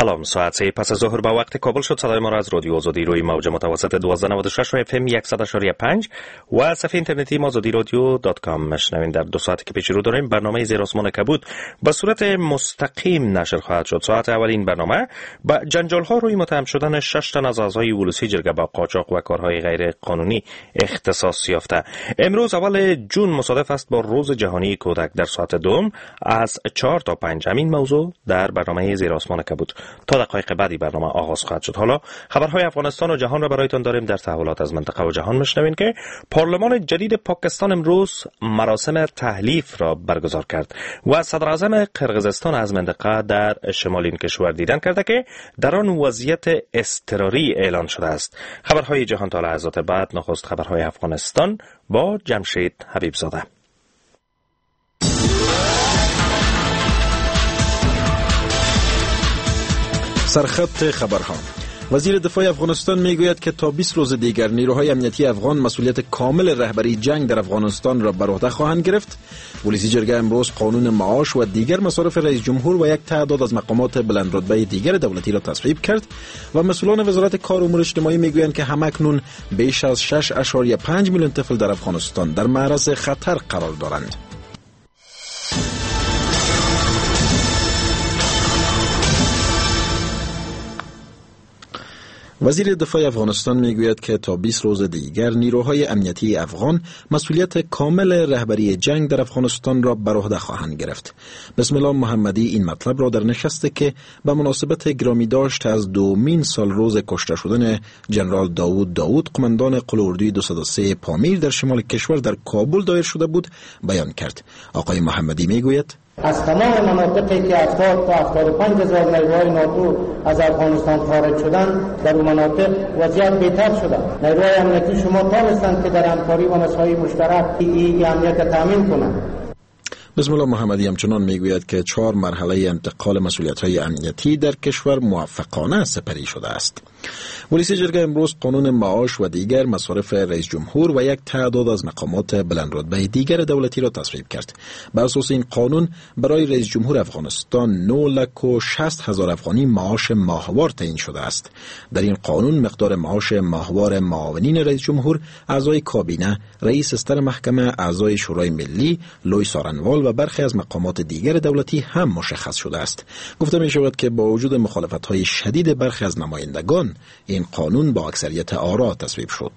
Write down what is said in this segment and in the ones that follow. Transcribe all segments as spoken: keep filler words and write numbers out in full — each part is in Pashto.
سلام، ساعت سه پس از ظهر به وقت کابل شد. صدای ما را از رادیو آزادی روی موج متوسط دوازده نود و شش و اف ام صد و پنج و صفحه اینترنتی آزادی رادیو دات کام مشنوین. در دو ساعتی که پیش رو داریم برنامه زیر آسمان کبود به صورت مستقیم نشر خواهد شد. ساعت اول این برنامه با جنجال ها روی متهم شدن شش تن از اعضای ولسی جرگه با قاچاق و کارهای غیر قانونی اختصاص یافته. امروز اول جون مصادف است با روز جهانی کودک. در ساعت دوم از چهار تا پنج همین موضوع در برنامه زیر آسمان کبود تا دقایق بعدی برنامه آغاز خواهد شد. حالا خبرهای افغانستان و جهان را برایتان داریم. در تحولات از منطقه و جهان میشنوین که پارلمان جدید پاکستان امروز مراسم تحلیف را برگزار کرد و صدر اعظم قرقیزستان از منطقه در شمال این کشور دیدن کرده که در آن وضعیت اضطراری اعلان شده است. خبرهای جهان تا لحظات بعد. نخست خبرهای افغانستان با جمشید حبیبزاده. سرخط خبرها. وزیر دفاع افغانستان میگوید که تا بیست روز دیگر نیروهای امنیتی افغان مسئولیت کامل رهبری جنگ در افغانستان را بر عهده خواهند گرفت. ولسی جرگه امروز قانون معاش و دیگر مصارف رئیس جمهور و یک تعداد از مقامات بلندرتبه دیگر دولتی را تصویب کرد و مسئولان وزارت کار و امور اجتماعی میگویند که همکنون بیش از شش ممیز پنج میلیون طفل در افغانستان در معرض خطر قرار دارند. وزیر دفاع افغانستان میگوید که تا بیست روز دیگر نیروهای امنیتی افغان مسئولیت کامل رهبری جنگ در افغانستان را بر عهده خواهند گرفت. بسم الله محمدی این مطلب را در نشستی که به مناسبت گرامی داشت از دومین سال روز کشته شدن جنرال داوود داوود قماندان قلاردوی دویست و سه پامیر در شمال کشور در کابل دایر شده بود بیان کرد. آقای محمدی میگوید از تمام مناطقی که هفتاد تا هفتاد و پنج هزار نیروهای ناتو از افغانستان خارج شدند در اون مناطق وضعیت بهتر شده. نیروهای امنیتی شما توانستند که در همکاری و مساعی مشترک این امنیت تامین کنند. بسم الله محمدی همچنان میگوید که چهار مرحله انتقال مسئولیت‌های امنیتی در کشور موفقانه سپری شده است. ولسی جرگه امروز قانون معاش و دیگر مصارف رئیس جمهور و یک تعداد از مقامات بلندرتبه دیگر دولتی را تصویب کرد. بر اساس این قانون برای رئیس جمهور افغانستان نه لک و شصت هزار افغانی معاش ماهوار تعیین شده است. در این قانون مقدار معاش ماهوار معاونین رئیس جمهور، اعضای کابینه، رئیس استر محکمه، اعضای شورای ملی، لوی سارنوال و برخی از مقامات دیگر دولتی هم مشخص شده است. گفته می شود که با وجود مخالفت‌های شدید برخی از نمایندگان این قانون با اکثریت آرا تصویب شد.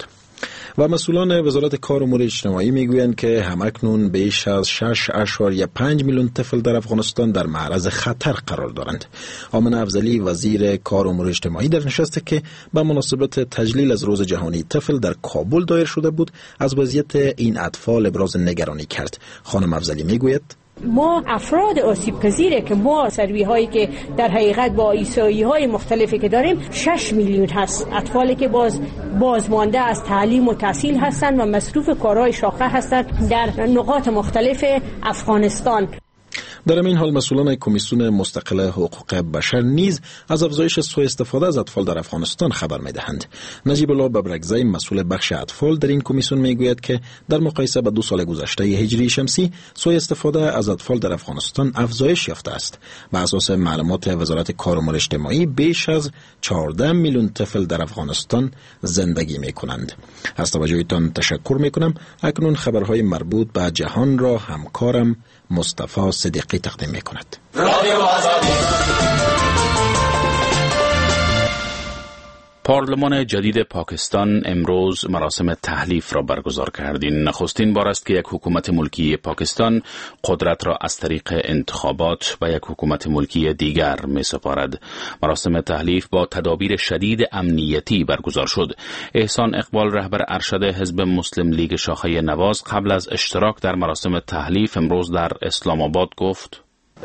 و مسئولان وزارت کار و امور اجتماعی میگویند که همکنون بیش از شش ممیز پنج میلیون طفل در افغانستان در معرض خطر قرار دارند. آمنه افضلی وزیر کار و امور اجتماعی در نشستی که به مناسبت تجلیل از روز جهانی طفل در کابل دایر شده بود از وضعیت این اطفال ابراز نگرانی کرد. خانم افضلی میگوید ما افراد آسیب پذیره که ما سروی هایی که در حقیقت با ایسایی های مختلفی که داریم شش میلیون هست. اطفالی که باز بازمانده از تعلیم و تحصیل هستند و مصروف کارهای شاقه هستند در نقاط مختلف افغانستان. در این حال مسئولان کمیسیون مستقل حقوق بشر نیز از افزایش سوء استفاده از اطفال در افغانستان خبر می‌دهند. نجیب الله ببرکزی مسئول بخش اطفال در این کمیسیون میگوید که در مقایسه با دو سال گذشته هجری شمسی سوء استفاده از اطفال در افغانستان افزایش یافته است. بر اساس معلومات وزارت کار و امور اجتماعی بیش از چهارده میلیون طفل در افغانستان زندگی می‌کنند. از توجهتان تشکر می‌کنم. اکنون خبرهای مربوط به جهان را همکارم مصطفی صدیقی تقدیم می‌کند. پارلمان جدید پاکستان امروز مراسم تحلیف را برگزار کرد. این نخستین بار است که یک حکومت ملکی پاکستان قدرت را از طریق انتخابات به یک حکومت ملکی دیگر می سپارد. مراسم تحلیف با تدابیر شدید امنیتی برگزار شد. احسان اقبال رهبر ارشد حزب مسلم لیگ شاخه نواز قبل از اشتراک در مراسم تحلیف امروز در اسلام آباد گفت: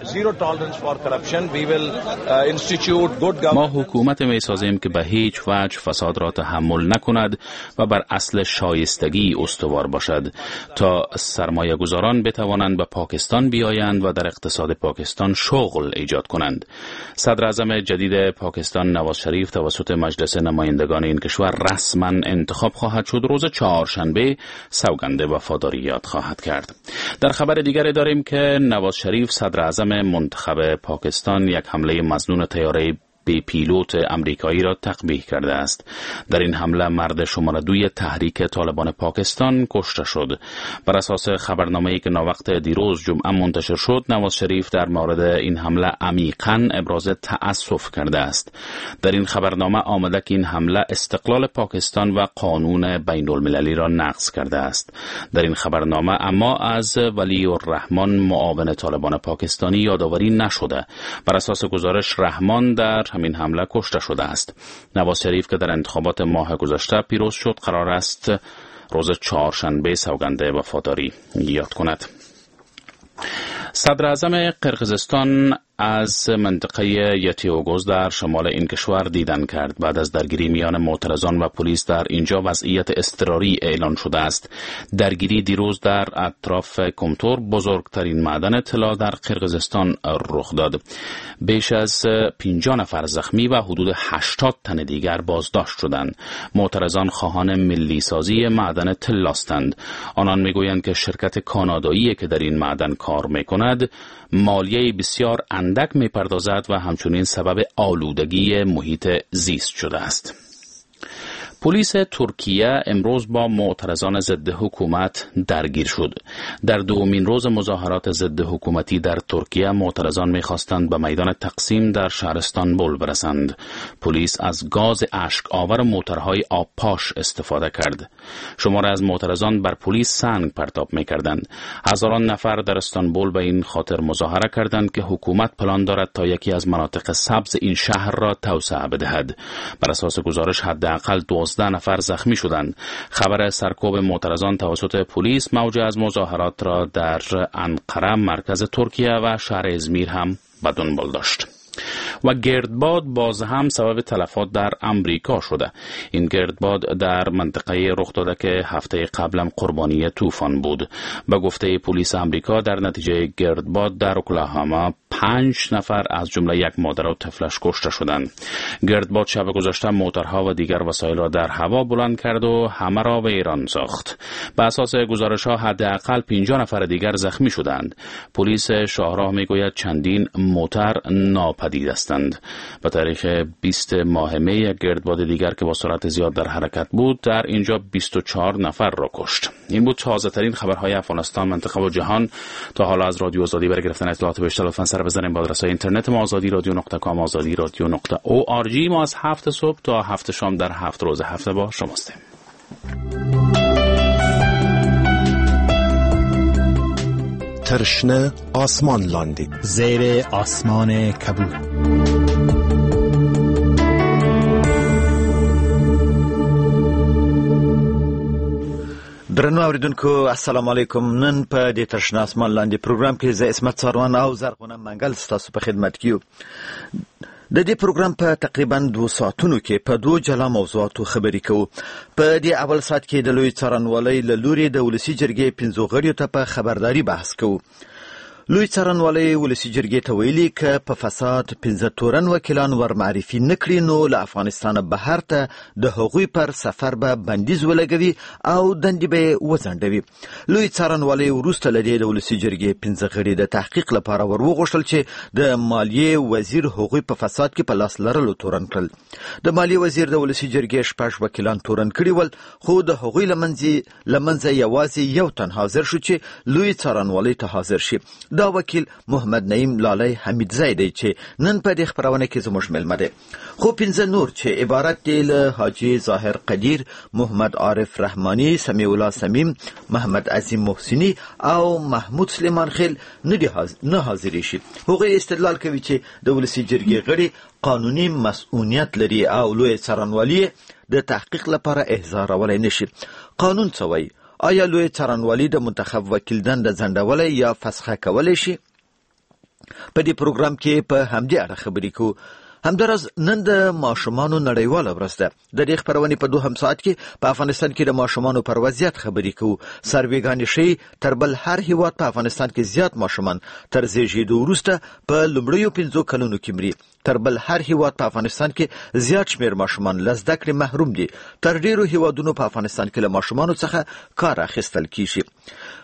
ما حکومت می سازیم که به هیچ وجه فساد را تحمل نکند و بر اصل شایستگی استوار باشد تا سرمایه گذاران بتوانند به پاکستان بیایند و در اقتصاد پاکستان شغل ایجاد کنند. صدر اعظم جدید پاکستان نواز شریف توسط مجلس نمایندگان این کشور رسما انتخاب خواهد شد. روز چهارشنبه سوگند وفاداری یاد خواهد کرد. در خبر دیگر داریم که نواز شریف صدر اعظم منتخب پاکستان یک حمله مظنون طیاره به پیلوت امریکایی را تقبیح کرده است. در این حمله مرد شماره دوی تحریک طالبان پاکستان کشته شد. بر اساس خبرنامه‌ای که ناوقت دیروز جمعه منتشر شد، نواز شریف در مورد این حمله عمیقاً ابراز تأسف کرده است. در این خبرنامه آمده که این حمله استقلال پاکستان و قانون بین المللی را نقض کرده است. در این خبرنامه اما از ولی الرحمن معاون طالبان پاکستانی یادآوری نشده. بر اساس گزارش رحمان در همین حمله کشته شده است. نواز شریف که در انتخابات ماه گذشته پیروز شد، قرار است روز چهارشنبه سوگند وفاداری یاد کند. صدر اعظم قرقیزستان از منطقه یتیوگوز در شمال این کشور دیدن کرد. بعد از درگیری میان معترضان و پلیس در اینجا وضعیت اضطراری اعلان شده است. درگیری دیروز در اطراف کمتور، بزرگترین معدن طلا در قرقیزستان رخ داد. بیش از پنجاه نفر زخمی و حدود هشتاد تن دیگر بازداشت شدند. معترضان خواهان ملی سازی معدن طلاستند. آنان میگویند که شرکت کانادایی که در این معدن کار میکند مالیه بسیار اندک میپردازد و همچنین سبب آلودگی محیط زیست شده است. پلیس ترکیه امروز با معترضان ضد حکومت درگیر شد. در دومین روز مظاهرات ضد حکومتی در ترکیه معترضان می‌خواستند به میدان تقسیم در شهر استانبول برسند. پلیس از گاز اشک آور و موترهای آب پاش استفاده کرد. شمار از معترضان بر پلیس سنگ پرتاب می‌کردند. هزاران نفر در استانبول به این خاطر مظاهره کردند که حکومت پلان دارد تا یکی از مناطق سبز این شهر را توسعه بدهد. بر اساس گزارش حداقل دوازده نفر زخمی شدند. خبر سرکوب معترضان توسط پلیس موج از مظاهرات را در انقره مرکز ترکیه و شهر ازمیر هم به دنبال داشت. و گردباد باز هم سبب تلفات در امریکا شده. این گردباد در منطقه رخ داده که هفته قبلم قربانی طوفان بود. به گفته پلیس امریکا در نتیجه گردباد در اوکلاهاما پنج نفر از جمله یک مادر و طفلش کشته شدند. گردباد شب گذشته موترها و دیگر وسایل را در هوا بلند کرد و همه را به ایران ساخت. به اساس گزارش‌ها حداقل پنجاه نفر دیگر زخمی شدند. پلیس شاهراه میگوید چندین موتر ناپدید هستند. به تاریخ بیست ماه می یک گردباد دیگر که با سرعت زیاد در حرکت بود در اینجا بیست و چهار نفر را کشت. این بود تازه ترین خبرهای افغانستان، منطقه و جهان. تا حالا از رادیو آزادی برای گرفتن اطلاعات بیشتر لطفاً سر بزنید به آدرس اینترنت ما آزادی رادیو نقطه کام، آزادی رادیو نقطه او آر جی. ما از هفت صبح تا هفت شام در هفت روز هفته با شماستیم. ترشنه آسمان لاندی زیر آسمان کبود. درنو اوریدونکو السلام علیکم. نن په دې ترشنه آسمان لاندې پروګرام کې زه اسمت ساروان او زرغونه منګل ستاسو په خدمت کې یو. د دې پروګرام په تقریبا دو ساعتونو کې په دوه جلا موضوعاتو خبرې کوو. په دې اول ساعت کې د لوی څارنوالۍ له لوري د ولسي جرګې پنځو غړیو ته په خبرداري بحث کوو. لوی څارنوالۍ ولسي جرګې ته ویلي که په فساد پنځه تورن وکیلان ور معرفي نه کړي نو له افغانستانه بهر ته د هغوی پر سفر به بندیز ولګوي او دندې به یې وځنډوي. لوی څارنوالۍ وروسته له دې د ولسي جرګې پنځه غړي د تحقیق لپاره ور وغوښتل چې د مالیې وزیر هغوی په فساد کې په لاس لرلو تورن کړل. د مالیې وزیر د ولسي جرګې شپږ وکیلان تورن کړي ول، خو د هغوی له منځه یوازې یو تن حاضر شو چې لوی څارنوالۍ ته حاضر شي. دا وکیل محمد نعیم لالی حمیدزی دی چې نن په دې خپرونه کې زموږ مېلمه دی. خو پنځه نور چې عبارت دی له حاجي ظاهر قدیر، محمد عارف رحمانی، سمیع الله سمیم، محمد عظیم محسنی او محمود سلیمان خیل نه حاضر شي. هغوی استدلال کوي چې د ولسي جرګې غړي قانوني مسؤلیت لري او لوی څارنوالي د تحقیق لپاره احضارولی نشي. قانون څه وایي؟ آیا لوی څارنوالي د منتخب وکیل دنده ځنډولی یا فسخه کولی شي؟ په دې پروګرام کې په همدې اړه خبرې کوو. همداراز نن د ماشومانو نړیواله ورځ ده. د دې خپرونې په دوهم ساعت کې په افغانستان کې د ماشومانو پر وضعیت خبرې کوو. سروېګانې ښیي تر بل هر هیواد په افغانستان کې زیات ماشومان تر زیږېدو وروسته په لومړیو پنځو کلونو کې مري. تر بل هر هیواد په افغانستان کې زیات شمیر ماشومان له زده کړې محروم دي. تر ډیرو هیوادونو په افغانستان کې له ماشومانو څخه کار اخیستل کیږي.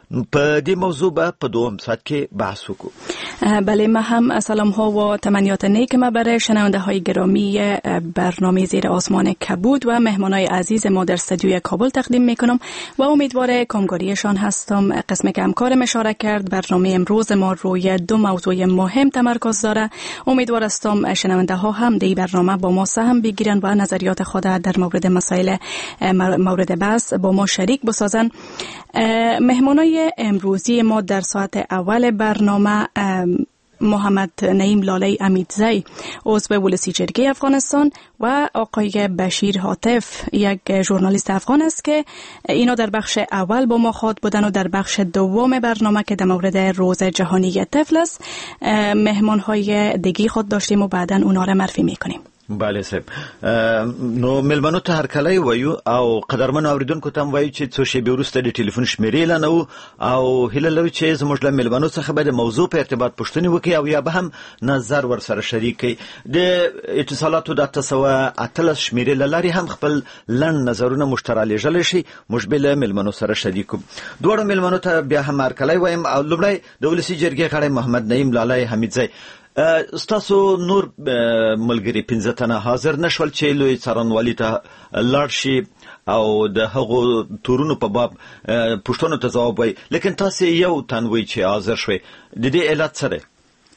په دې موضوع به په دوم ساعت کې بحث وکړو. بله، ما هم سلام ها و تمنیات نیک ما برای شنونده های گرامی برنامه زیر آسمان کبود و مهمان های عزیز ما در استودیوی کابل تقدیم میکنم و امیدواره کامگاریشان هستم. قسم که همکارم اشاره کرد، برنامه امروز ما روی دو موضوع مهم تمرکز داره. امیدوار هستم شنونده ها هم در برنامه با ما سهم بگیرن و نظریات خود در مورد مسائل مورد بحث با ما شریک بسازن. مهمانای امروزی ما در ساعت اول برنامه محمد نعیم لاله امیدزی، عضو ولسی جرگه افغانستان، و آقای بشیر حاطف، یک ژورنالیست افغان است که اینا در بخش اول با ما خواهد بودن و در بخش دوم برنامه که در مورد روز جهانی طفل است مهمانهای دیگه خود داشتیم و بعدا اونا را معرفی میکنیم. بله صاحب، نو ملمنو ته هرکلی وایو او قدرمن اوریدونکو ته وایو چې څو شی وروسته د ټلیفون شمیرې لنو او هله لوي چې زموږ له ملمنو څخه به د موضوع په ارتباط پوښتنې وکړي او یا به هم نظر ورسره شریک کړي. د اتصالاتو د تاسو اتلس شمیرې لاري هم خپل لن نظرونه مشترک لېږل شي، موږ به له ملمنو سره شریکو. دوړو ملمنو ته بیا هم هرکلی وایم او لومړی د ولسی جرګې غړی محمد نعیم لاله حمیدزی، ستاسو نور ملګری پنځه تنه حاضر نشول چې لوی څارنوالي ته لاړ شي او د هغو تورونو په باب پوښتنو ته ځواب وایي، لیکن تاسو یو تن وایي چې حاضر شوي، د دې علت څه دی؟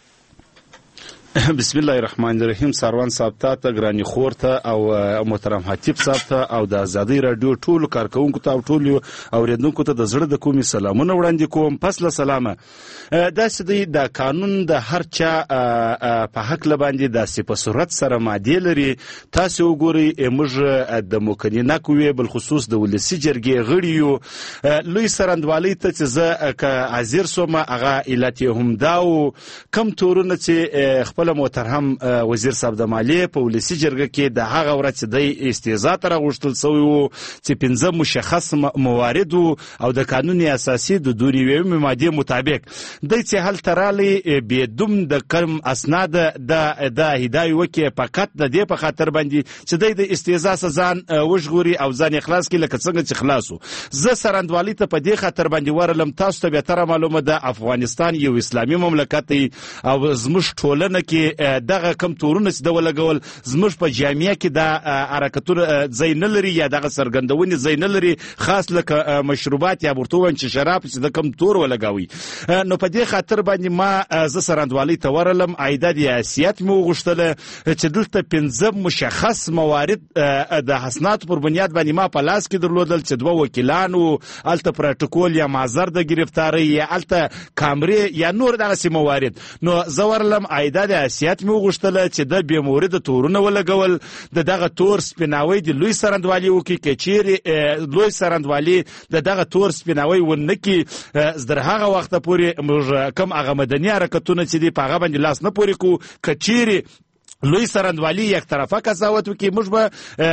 بسم الله الرحمن الرحیم. ساروان صاحب ته، ګرانی خور ته او محترم حتیب صاحب ته او د آزادۍ رادیو ټولو کارکونکو ته او ټولو اوریدونکو ته د زړه د کومې سلامونه وړاندې کوم. پس له سلامه، داسې دی د قانون د هر چا په حق لباندې داسې په صورت سره مادې لري. تاسو وګورئ، موږ د مکنینه قوې بالخصوص د ولسي جرګې غړي یو. لوی سرندوالۍ ته چې زه که حاضر سوم هغه علت یې همدا و، کم تورونه چې خپل محترم وزیر صاحب د مالیې په ولسي جرګه کې د هغه ورځ چې د استیضاح ته راغوښتل سوی و چې پنځه مشخص موارد و او د قانون اساسي د دوه نوي مادې مطابق دی چې هلته رالی بېدوم د کم اسناد د هدایي وکړي فقط د دې په خاطر باندې چې دی د استیضاح څخه ځان وژغوري او ځان خلاص کړي، لکه څنګه چې خلاص و. زه سرندوالۍ ته په دې خاطر باندې ورلم. تاسو ته بهتره معلومه ده افغانستان یو اسلامي مملکت دی او زموږ ټولنه کې دغه کم تورونه چې د ولګول زموږ په جامعه کې د حرکتونو ځای نه لري یا دغه څرګندونې ځای نه لري، خاص لکه مشروبات یا ورته ووایم چې شراب چې د کم تور ولګوي. نو په دې خاطر باندې ما زه سرندوالۍ ته ورلم، عایداد یا حیثیت مې وغوښتله چې دلته پنځه مشخص موارد د اسنادو پر بنیاد باندې ما په لاس کې درلودل چې دوه وکیلان وو، هلته پروتوکول یا معذر د ګرفتارۍ یا هلته کامرې یا نور دغسې موارد. نو زه ورلم، عایداد حیثیت مې وغوښتله چې د بې مورده تورونه ولګول، د دغه تور سپیناوی د لوی سرندوالي وکړي. که چیرې لوی سرندوالي د دغه تور سپیناوی ونه کړي، تر هغه وخته پورې موږ کم هغه مدني حرکتونه چې دي په هغه باندې لاس نه پورې کوو. که چیرې لوی سرندوالي یک طرفه قضاوت وکړي، موږ به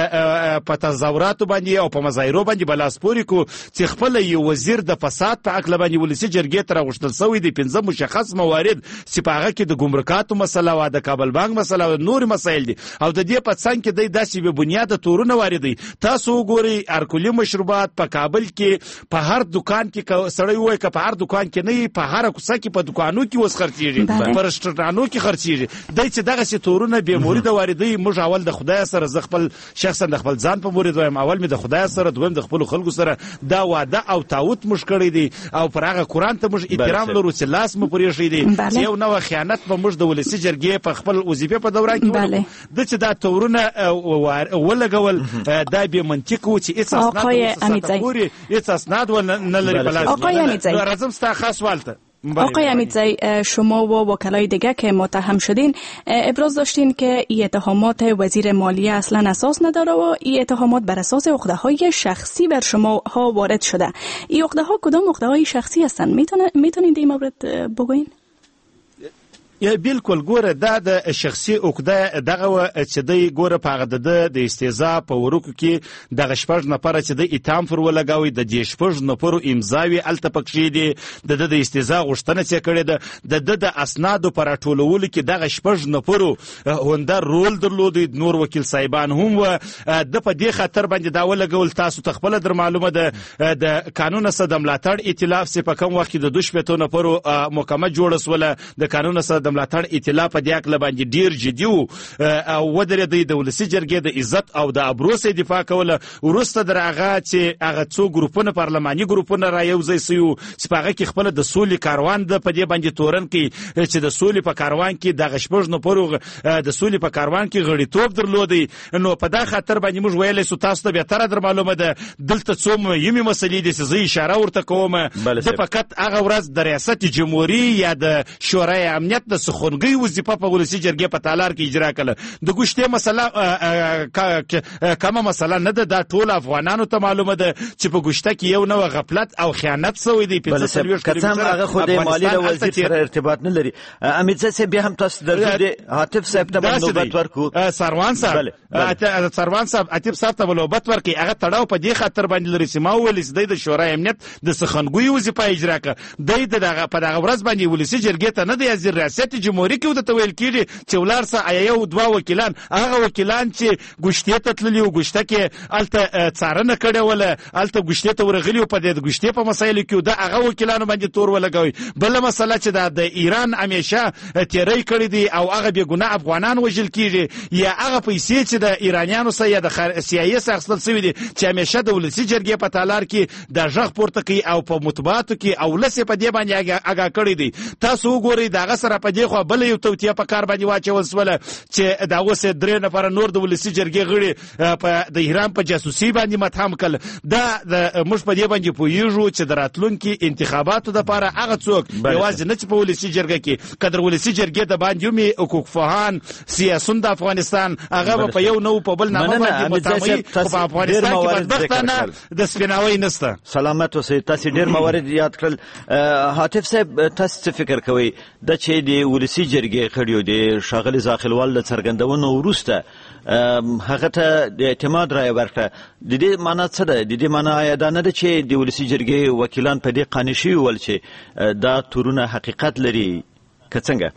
په تظاهراتو باندې او په مظاهرو باندې به لاس پورې کړو چې خپل یو وزیر د فساد په عقله باندې ولسي جرګې ته راغوښتل سوی دی پنځه مشخص موارد چې په هغه کې د ګمرکاتو مسله وه، د کابل بانک مسله او نور مسایل دي او د دې په څنګ کې دی داسې بې بنیاده تورونه واردوي. تاسو وګورئ، الکولي مشروبات په کابل کې په هر دکان کې سړی ووایي که په هر دکان کې نه وي، په هره کوڅه کې په دکانو کې اوس خرڅېږي، په رسټورانو کې خرڅېږي. دی چې دغسې تورونه به مورید واردوي، موږ اول د خدای سره، زه خپل شخصا د خپل ځان په مورید وایم، اول مې د خدای سره، دویم د خپل خلکو سره دا واده او تعهد موږ کړی دی او پر هغه قرآن ته موږ احترام لرو چې لاس مو پرې ایښی دی چې یو نوع خیانت به موږ د ولسي جرګې په خپل وظیفې په دوران کې ولګو. د چې دا تورونه ولګول دا بې منطق و چې هېڅ اسناد پورې هېڅ اسناد نه لري په لاس. راځم ستا خاص سوال ته. آقای امیدزی، شما و وکلای دیگه که متهم شدین ابراز داشتین که این اتهامات وزیر مالیه اصلا اساس نداره و این اتهامات بر اساس عقده های شخصی بر شما ها وارد شده. این عقده ها کدام عقده های شخصی هستن؟ میتونین در این مورد بگوین؟ یا بالکل ګوره دا د شخصي عقده دغه چې دی ګوره په هغه د استهزاء په ورکو کې دغه شپږ نفره چې د اتهام پر ولګوي د دې شپږ نفرو امضاوي الته پکښې دي د د استهزاء غوښتنه چې کړې ده د د اسنادو پر ټولولو کې دغه شپږ نفرو هوندر رول درلود. نور وکیل صاحبان هم و د په دې خاطر باندې دا ولګول. تاسو ته خپل در معلومه ده د قانون سره د ملاتړ ائتلاف سي په کوم وخت د دوه شپږ نفرو محکمه جوړه سوله د قانون سره د ملاتړ ائتلاف په دې اړه باندې ډیر جدي او ودرې د ولسی جرګې د عزت او د ابرو سي دفاع کوله. ورسته درغه چې هغه څو ګروپونه پارلماني ګروپونه را یو ځای سيو چې په هغه کې خپل د سولې کاروان د په دې باندې تورن کې چې د سولې په کاروان کې د غشپږ نفرو د سولې په کاروان کې غړیتوب درلودي. نو په دا خاطر باندې موږ ویلې سو تاسو ته به تر در معلومه ده دلته څو مهمه مسلې دي چې زه اشاره ورته کوم. د فقط هغه ورځ د ریاست جمهوریت یا د شورای امنیت د سخنګي وظیفه په ولسی جرګې په تالار کې اجرا کړه. د ګشته مسله کومه مسله نه ده. دا ټول افغانانو ته معلومه ده چې په ګشته کې یو نو غفلت او خیانت سوی دی. په سرویش کې هغه خو د مالی وزیر سره ارتباط نه لري. امیرزا صاحب بیا هم تاسو درځي عاطف صاحب ته نوبت ورکو. سروان صاحب سروان صاحب عاطف صاحب ته نوبت ورکي. هغه تړاو په دې خاطر باندې لري چې ما ولې د شورای امنیت د سخنګوي وظیفه اجرا کړه. د دغه په دغه ورځ باندې ولسی جرګې ته نه دی وزیر ریاست جمهوریت کې د تویل کېږي چې ولارسه ایو دوا وکیلان هغه وکیلان چې ګشتې ته تللی او ګشته کې الته څارنه کړې ولا الته ګشتې ته ورغلی په دې ګشتې په مسایلو کې د هغه وکیلانو باندې تور ولګوي. بل مسله چې د ایران همیشه تیری کړی دی او هغه به ګناه افغانان وژل کیږي یا هغه پیسې چې د ایرانیانو سره یا د سیاسي سخصل سوي دي چې همیشه د ولسی جرګې په تالار کې د ژغ پورته کوي او په مطبوعاتو کې او لسه په دې باندې هغه کړی دی. تاسو وګورئ دغه سره په دې خو بل یو توتیه په کار باندې واچول سوله چې دا اوسه درې نفر نور د ولسی جرګې غړي په د ایران په جاسوسي باندې متهم کړ. دا د مش په دې باندې پویږو چې دراتلونکو انتخاباتو د لپاره هغه څوک یوازې نه چې په ولسی جرګې کې قدر ولسی جرګې د باندې یومي حقوق فهان سیاسون د افغانستان هغه په یو نو په بل نامه باندې متامي په افغانستان کې بدبختانه د سپیناوي نسته. سلامت اوسئ. تاسو ډیر موارد یاد کړل. عاطف صاحب تاسو فکر کوئ د چې د ولسی جرګې خړیو د شاغلي ځاخلوال د څرګندونو ورسته هغه ته د اعتماد رای ورکړه. د دې معنی څه ده؟ د دې معنی دا نه ده چې د ولسی جرګې وکیلان په دې قانع شوي ول چې دا تورونه حقیقت لري که څنګه؟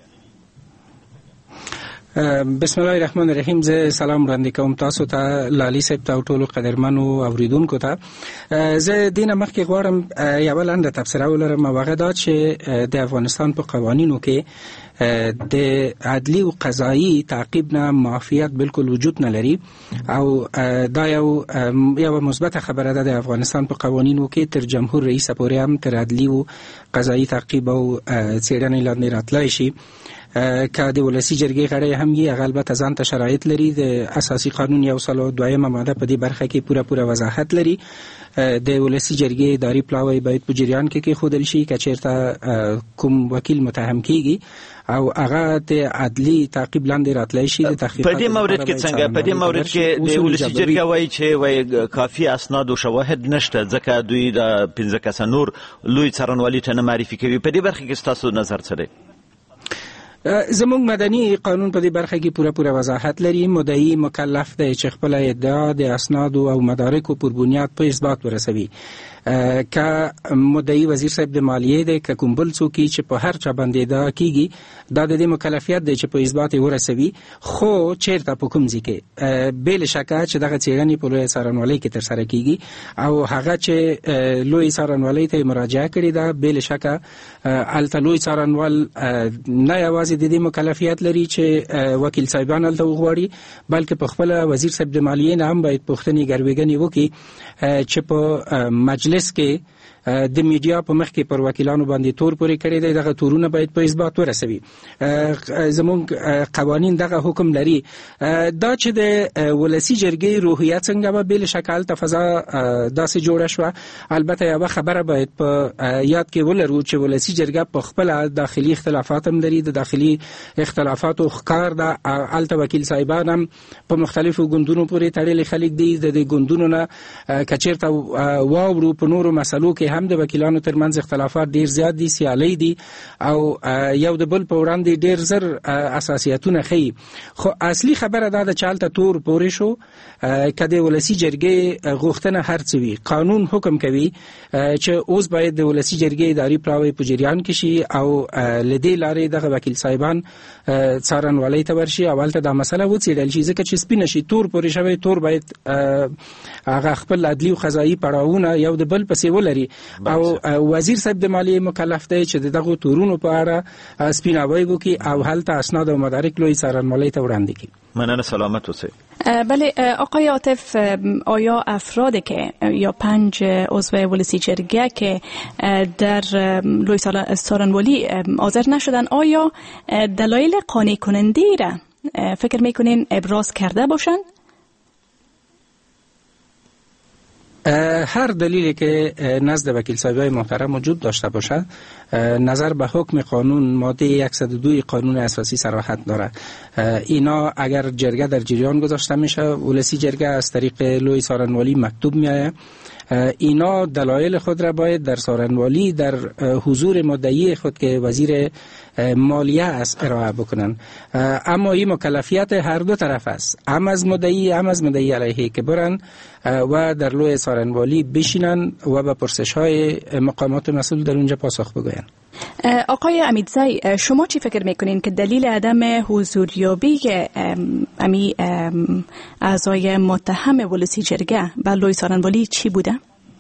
بسم الله الرحمن الرحیم. زه سلام وړاندې کوم تاسو ته لالي صاحب ته او ټولو قدرمنو اوریدونکو ته. زه دینه مخکې غواړم یو لنډه تبصره ولرم او هغه دا چې د افغانستان په قوانینو کې د عدلی او قضایی تعقیب نه معافیت بالکل وجود نه لري او دا یو یو مثبت خبره ده. د افغانستان په قوانینو کې تر جمهور رئیس پورې هم تر عدلی او قضایی تعقیب او څېړنې لاندې راتلای شي. که د ولسی جرګې غړي هم یې البته ځان ته شرایط لري. د اساسي قانون یو سل او دویمه ماده په دې برخه کې پوره پوره وضاحت لري. د ولسی جرګې اداري پلاوی باید په جریان کې کې خودل شي که چیرته کوم وکیل متهم کیږي او هغه د عدلی تعقیب لاندې راتلای شي. د تحقیقات په دې مورد کې څنګه په دې مورد کې د ولسی جرګې وایي چې وایي کافي اسناد او شواهد نشته ځکه دوی د پنځه کسه نور لوی څارنوالي ته نه معرفي کوي. په دې برخه کې تاسو نظر څه دی؟ زموږ مدني قانون په دې برخه کې پوره پوره وضاحت لري. مدعی مکلف دی چې خپل ادعا د اسناد او مدارکو پر بنیاد په اثبات ورسوي. که مدعی وزیر صاحب د مالیې دی که کوم بل څوک چې په هر چا باندې ادعا کیږي دا د دې مکلفیت دی چې په اثبات ورسوي. خو چیرته په کوم ځای کې بل شکه چې دغه څېړنې په لوی څارنوالۍ کې ترسره کیږي او هغه چې لوی څارنوالۍ ته مراجعه کړې ده بل شکه الته لوی څارنوال نه یوازې د دې مکلفیت لري چې وکیل صاحبان الته وغواړي بلکې په خپل وزیر صاحب د مالیې نه هم باید پوښتنې ګروېږنې وکړي چې په مجلس کې د میډیا په مخ کې پر وکیلانو باندې تور پورې کړی دی. دغه تورونه باید په اثبات ورسوي. زموږ قوانین دغه حکم لري. دا چې د ولسی جرګې روحیه څنګه به بل شکل ته فضا داسې جوړه شوه. البته یو خبره باید په یاد کې ولرو چې ولسی جرګه په خپل داخلي اختلافات هم لري. د داخلي اختلافاتو ښکار ده. الته وکیل صاحبان هم په مختلفو ګوندونو پورې تړلي خلک دي. د ګوندونو نه کچیرته واورو په نورو مسلو کې هم د وکیلانو ترمنځ اختلافات ډیر زیات دي، سیالي دي او یو د بل په وړاندې ډیر زر اساسیتونه خي. خو اصلي خبره دا ده چې هلته تور پورې شو کده ولسی جرګې غوښتنه هر څه وي. قانون حکم کوي چې اوس باید د ولسی جرګې اداري پلاوی په جریان کې شي او لدې لارې دغه وکیل صاحبان څارنوالۍ ته ورشي او هلته دا مسله وڅېړل شي، ځکه چې سپینه شي تور پورې شوی تور باید هغه خپل عدلي او قضایي پړاوونه یو د بل پسې ولري او وزیر صاحب د مالیې مکلف دی چې دغه تورونو په اړه سپیناوی وکړي او هلته اسناد او مدارک لوی څارنوالۍ ته وړاندې کړي. مننه، سلامت اوسئ. بله آقای عاطف، آیا افرادی که یا پنج عضو ولسی جرگه که در لوی څارنوالۍ حاضر نشدن آیا دلایل قانع کننده را فکر میکنین ابراز کرده باشند؟ هر دلیلی که نزد وکیل صاحبای محترم وجود داشته باشد نظر به حکم قانون ماده صد و دو قانون اساسی صراحت داره. اینا اگر جرگه در جریان گذاشته میشه، ولسی جرگه از طریق لوی څارنوالۍ مکتوب میآید، اینا دلایل خود را باید در څارنوالۍ در حضور مدعی خود که وزیر مالیه است ارائه بکنن. اما این مکلفیت هر دو طرف است، هم از مدعی هم از مدعی علیه که برن و در لوی څارنوالۍ بشینن و به پرسش های مقامات مسئول در اونجا پاسخ بگوین. آقای امیدزی، شما چی فکر میکنین که دلیل عدم حضوریابی امی اعضای متهم ولسی جرگه به لوی څارنوالۍ چی بوده؟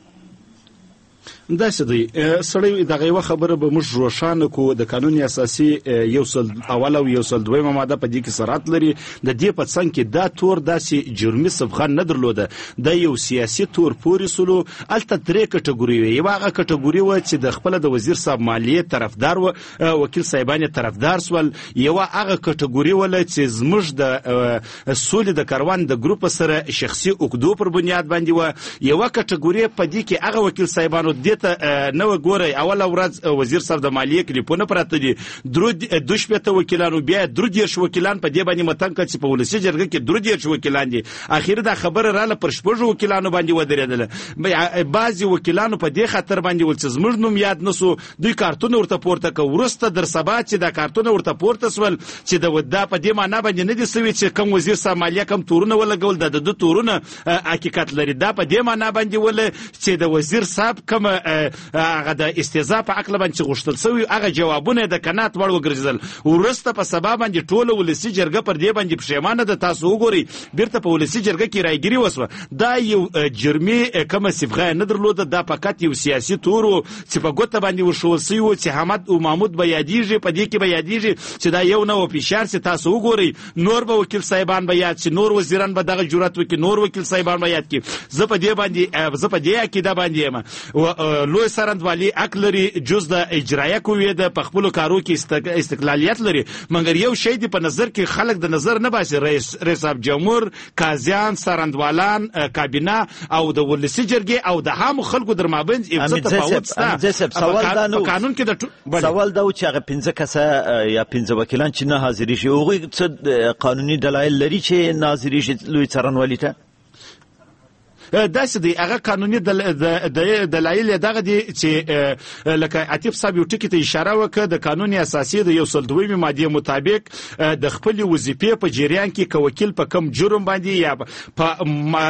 داسې دی سړی دغه یو خبره به موږ روښانه کو. د قانون اساسي یو سل اول او یو سل دویمه ماده په دې کې صراحت لري. د دې په څنګ کې دا تور داسې جرمي صبغه نه درلوده، د یو سیاسي تور پورې سلو. الته درې کټګوري وي. یو هغه کټګوري و چې د خپل د وزیر صاحب مالیې طرفدار و، وکیل صاحبانه طرفدار سول. یو هغه کټګوري ول چې زموږ د سولې د کاروان د ګروپ سره شخصي عقدو پر بنیاد باندې و. یو کټګوري په دې کې هغه وکیل صاحبانو د نو ګوري اول ورځ وزیر صاحب د مالیې کلیپونه پراته دي، درو د شپته وکیلانو بیا درو دیرش وکیلان په دې باندې متن کړي په ولسی جرګه کې درو دیرش وکیلان دي. اخیر دا خبره رااله پر شپږ وکیلانو باندې ودرېدل. بعضي وکیلانو په دې خاطر باندې ول چې زموږ نوم یاد نسو دوی کارتونه ورته پورته کو. ورسته در سبا چې دا کارتونه ورته پورته سول چې د ودا په دې معنا باندې نه دي سوي چې کوم وزیر صاحب مالیه کوم تورونه ولګول د د تورونه حقیقت لري. دا په دې معنا باندې ول چې د وزیر صاحب کوم هغه د استهزاء په عقل باندې غوښتل سوی هغه جوابونه د کنات وړ وګرځیدل. ورسته په سبا باندې ټول ولسی جرګه پر دې باندې پښیمانه ده. تاسو وګورئ بیرته په ولسی جرګه کې راګری وسوه. دا یو جرمي کومه صبغه نه درلوده، دا فقط یو سیاسي تور چې په ګوته باندې وشول سوی و چې حمد او محمود به یادیږي. په دې کې به یادیږي چې دا یو نو فشار چې تاسو وګورئ نور به وکیل صاحبان به یاد شي، نور وزیران به دغه جرأت وکړي، نور وکیل صاحبان به یاد کړي. زه په دې باندې زه په دې عقیده باندې یم لوی څارنوالۍ حق لري جز د اجرایه قوې د په خپلو کارو کې استقلالیت لري. مګر یو شی دی په نظر کې خلک د نظر نه باسي، رئیس رئیس جمهور، قاضیان، څارنوالان، کابینه او د ولسی جرګې او د عام خلکو در مابین عزت تفاوت شته. په قانون کې د سوال دا و چې هغه پنځه کسه یا پنځه وکیلان چې نه حاضري شي هغوی څه قانوني دلایل لري چې نه حاضري شي لوی څارنوالۍ ته؟ داسې دی هغه قانوني دلایل دغه دي چې لکه عاطف صاحب یو ټکی ته اشاره وکړه د قانون اساسي د یو سل دویمه ماده مطابق د خپل وظیفې په جریان کې کوکیل په کم جرم باندې یا په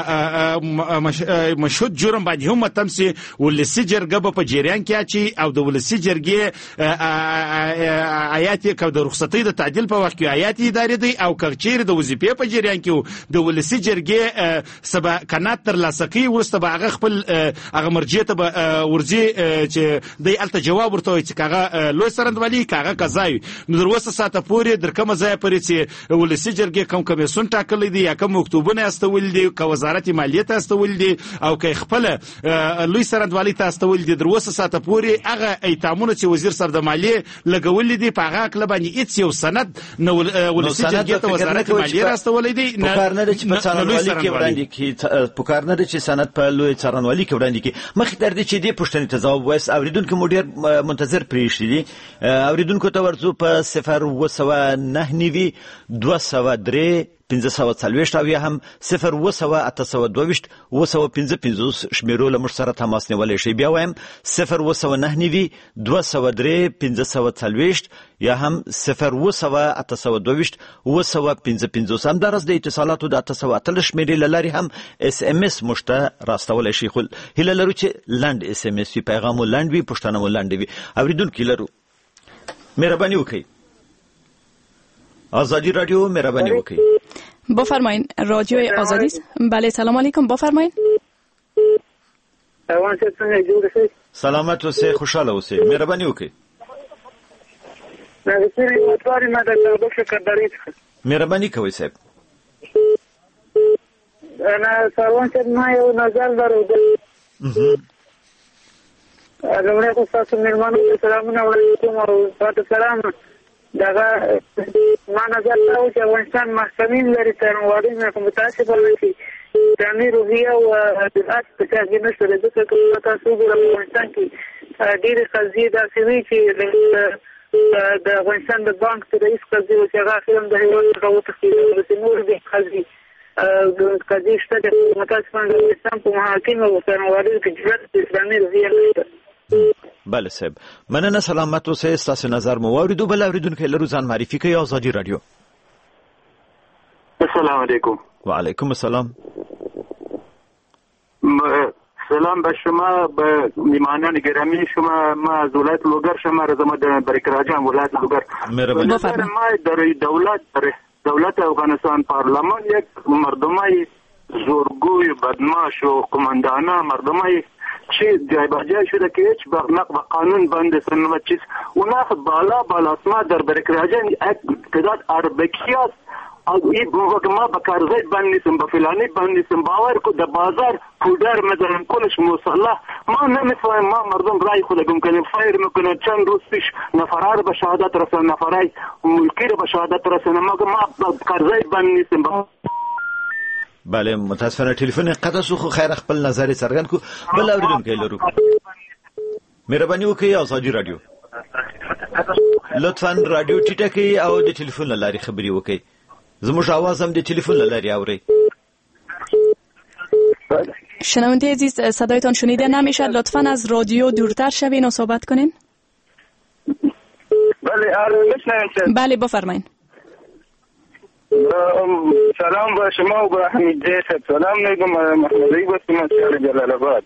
مشهود جرم باندې هم تمسي ولسی جرګه په جریان کې اچي او د ولسی جرګې آیات کې د رخصتۍ د تعدیل په وخت کې آیات اداري دی او کچیر د وظیفې په جریان کې د ولسی جرګې سبا کنات تر سکی ورسته به هغه خپل هغه مرجع ته ورځي چې د الته جواب ورته وي چې هغه لوی څارنوالۍ هغه قضایي نو دروسته ساته پورې در کومه ځای پورې چې ولسی جرګې کوم کمیسون ټاکلی دی یا کوم مکتوبونه استول دي که وزارت مالیه ته استول دي او که خپل لوی څارنوالۍ ته استول دي دروسته ساته پورې هغه ایتامونه چې وزیر صاحب د مالیه لګولې دي په هغه کله باندې هیڅ یو سند نو ولسی جرګې ته وزارت مالیه راستولې دي نه کارنه چې په څارنوالۍ کې وړاندې کې په کارنه چې سند په لوی څارنوالۍ کې وړاندې کې مخکې تر دې چې دې پوښتنې ته ځواب وایست اوریدونکو مو ډېر منتظر پرېښي دي اوریدونکو ته ورځو په صفر اووه سوه نهه نوي دوه سوه درې پنځه سوه څلوېښت او یا هم صفر اوه سوه اته سوه دوه ویشت اوه سوه پنځه پنځوس شمیرو له موږ سره تماس نیولی شئ. بیا وایم صفر اوه سوه نهه نوي دوه سوه درې پنځه سوه څلوېښت یا هم صفر اوه سوه اته سوه دوه ویشت اوه سوه پنځه پنځوس. همداراز د اتصالاتو د اته سوه اتلس شمیرې له لارې هم اس ام اس موږ ته راستولی شئ. خو هیله لرو چې لنډ اس ام اس وي، پیغام مو لنډ وي، پوښتنه مو لنډه وي. اورېدونکي لرو، مهرباني وکړئ. آزادی رادیو، مهرباني وکړئ. بفرمایین. رادیوی آزادی. بله سلام علیکم، بفرمایین. سلامت اوسئ، خوشحاله اوسئ، مهرباني وکړئ. مهرباني کوئ صاحب. انا سروان صاحب ما یو نظر درلود. لومړی خو ستاسو مېلمانو ته سلامونه وړاندې کوم او تاسو سلام. دغه ما نظر دا و چې افغانستان محکمین لري، څارنوالۍ نه متاسفه وي چې اسلامي روحیه او اطلاعات په چا کې نشته. ځکه که تاسو وګورئ افغانستان کې ډېرې قضیې داسې وي چې د افغانستان د بانک د رئیس قضیې و چې هغه اخر هم د هېواد څخه وتښتېدل. داسې نور دي قضیې قضیې شته چې متاسفانه د افغانستان په محاکمو او څارنوالیو کې جرأت د اسلامي روحیه نشته. بله صاحب، مننه، سلامت اوسئ. ستاسو نظر مو واورېدو. بل اورېدونکی لرو، ځان معرفي کوي. آزادي رادیو. السلام علیکم. وعلیکم السلام. سلام به شما، به میهمانان گرامی شما. ما از ولایت لوگر شما رزم در بریکراجان ولایت لوگر. مهربانی. ما در دولت در دولت افغانستان پارلمان یک مردمای زورگوی بدماش و قماندانا مردمای چی جای با جای شده که هیچ بغنق و قانون بندستن و چیز اونا بالا بالا ما در بریکراجان تعداد اربکی است. این ما به کارزای بند نیستم، به فلانی بند نیستم. باور کو در بازار پودر مثلا کلش مسلح. ما نمیتونیم ما مردم رای خود گم کنیم. فایر میکنه. چند روز پیش نفرار به شهادت رسن، نفرای ملکی رو به شهادت رسن. ما ما کارزای بند نیستم. بله متاسفانه تلیفون قطع شو. خو خیر خپل نظر څرګند کو. بل اوریدونکي لرو، مهرباني وکړئ. آزادي رادیو، لطفا رادیو ټیټه کړئ او د تلیفون له لارې خبرې وکړئ. زموږ आवाज هم د تلیفون له لارې اورئ. شنونده عزیز، صدایتان شنیده نمیشد. لطفا از رادیو دورتر شوین و صحبت کنین. بله بله بفرمایید. سلام به شما و به حمید صاحب. سلام میگم. محمدی بستم از شهر جلال آباد.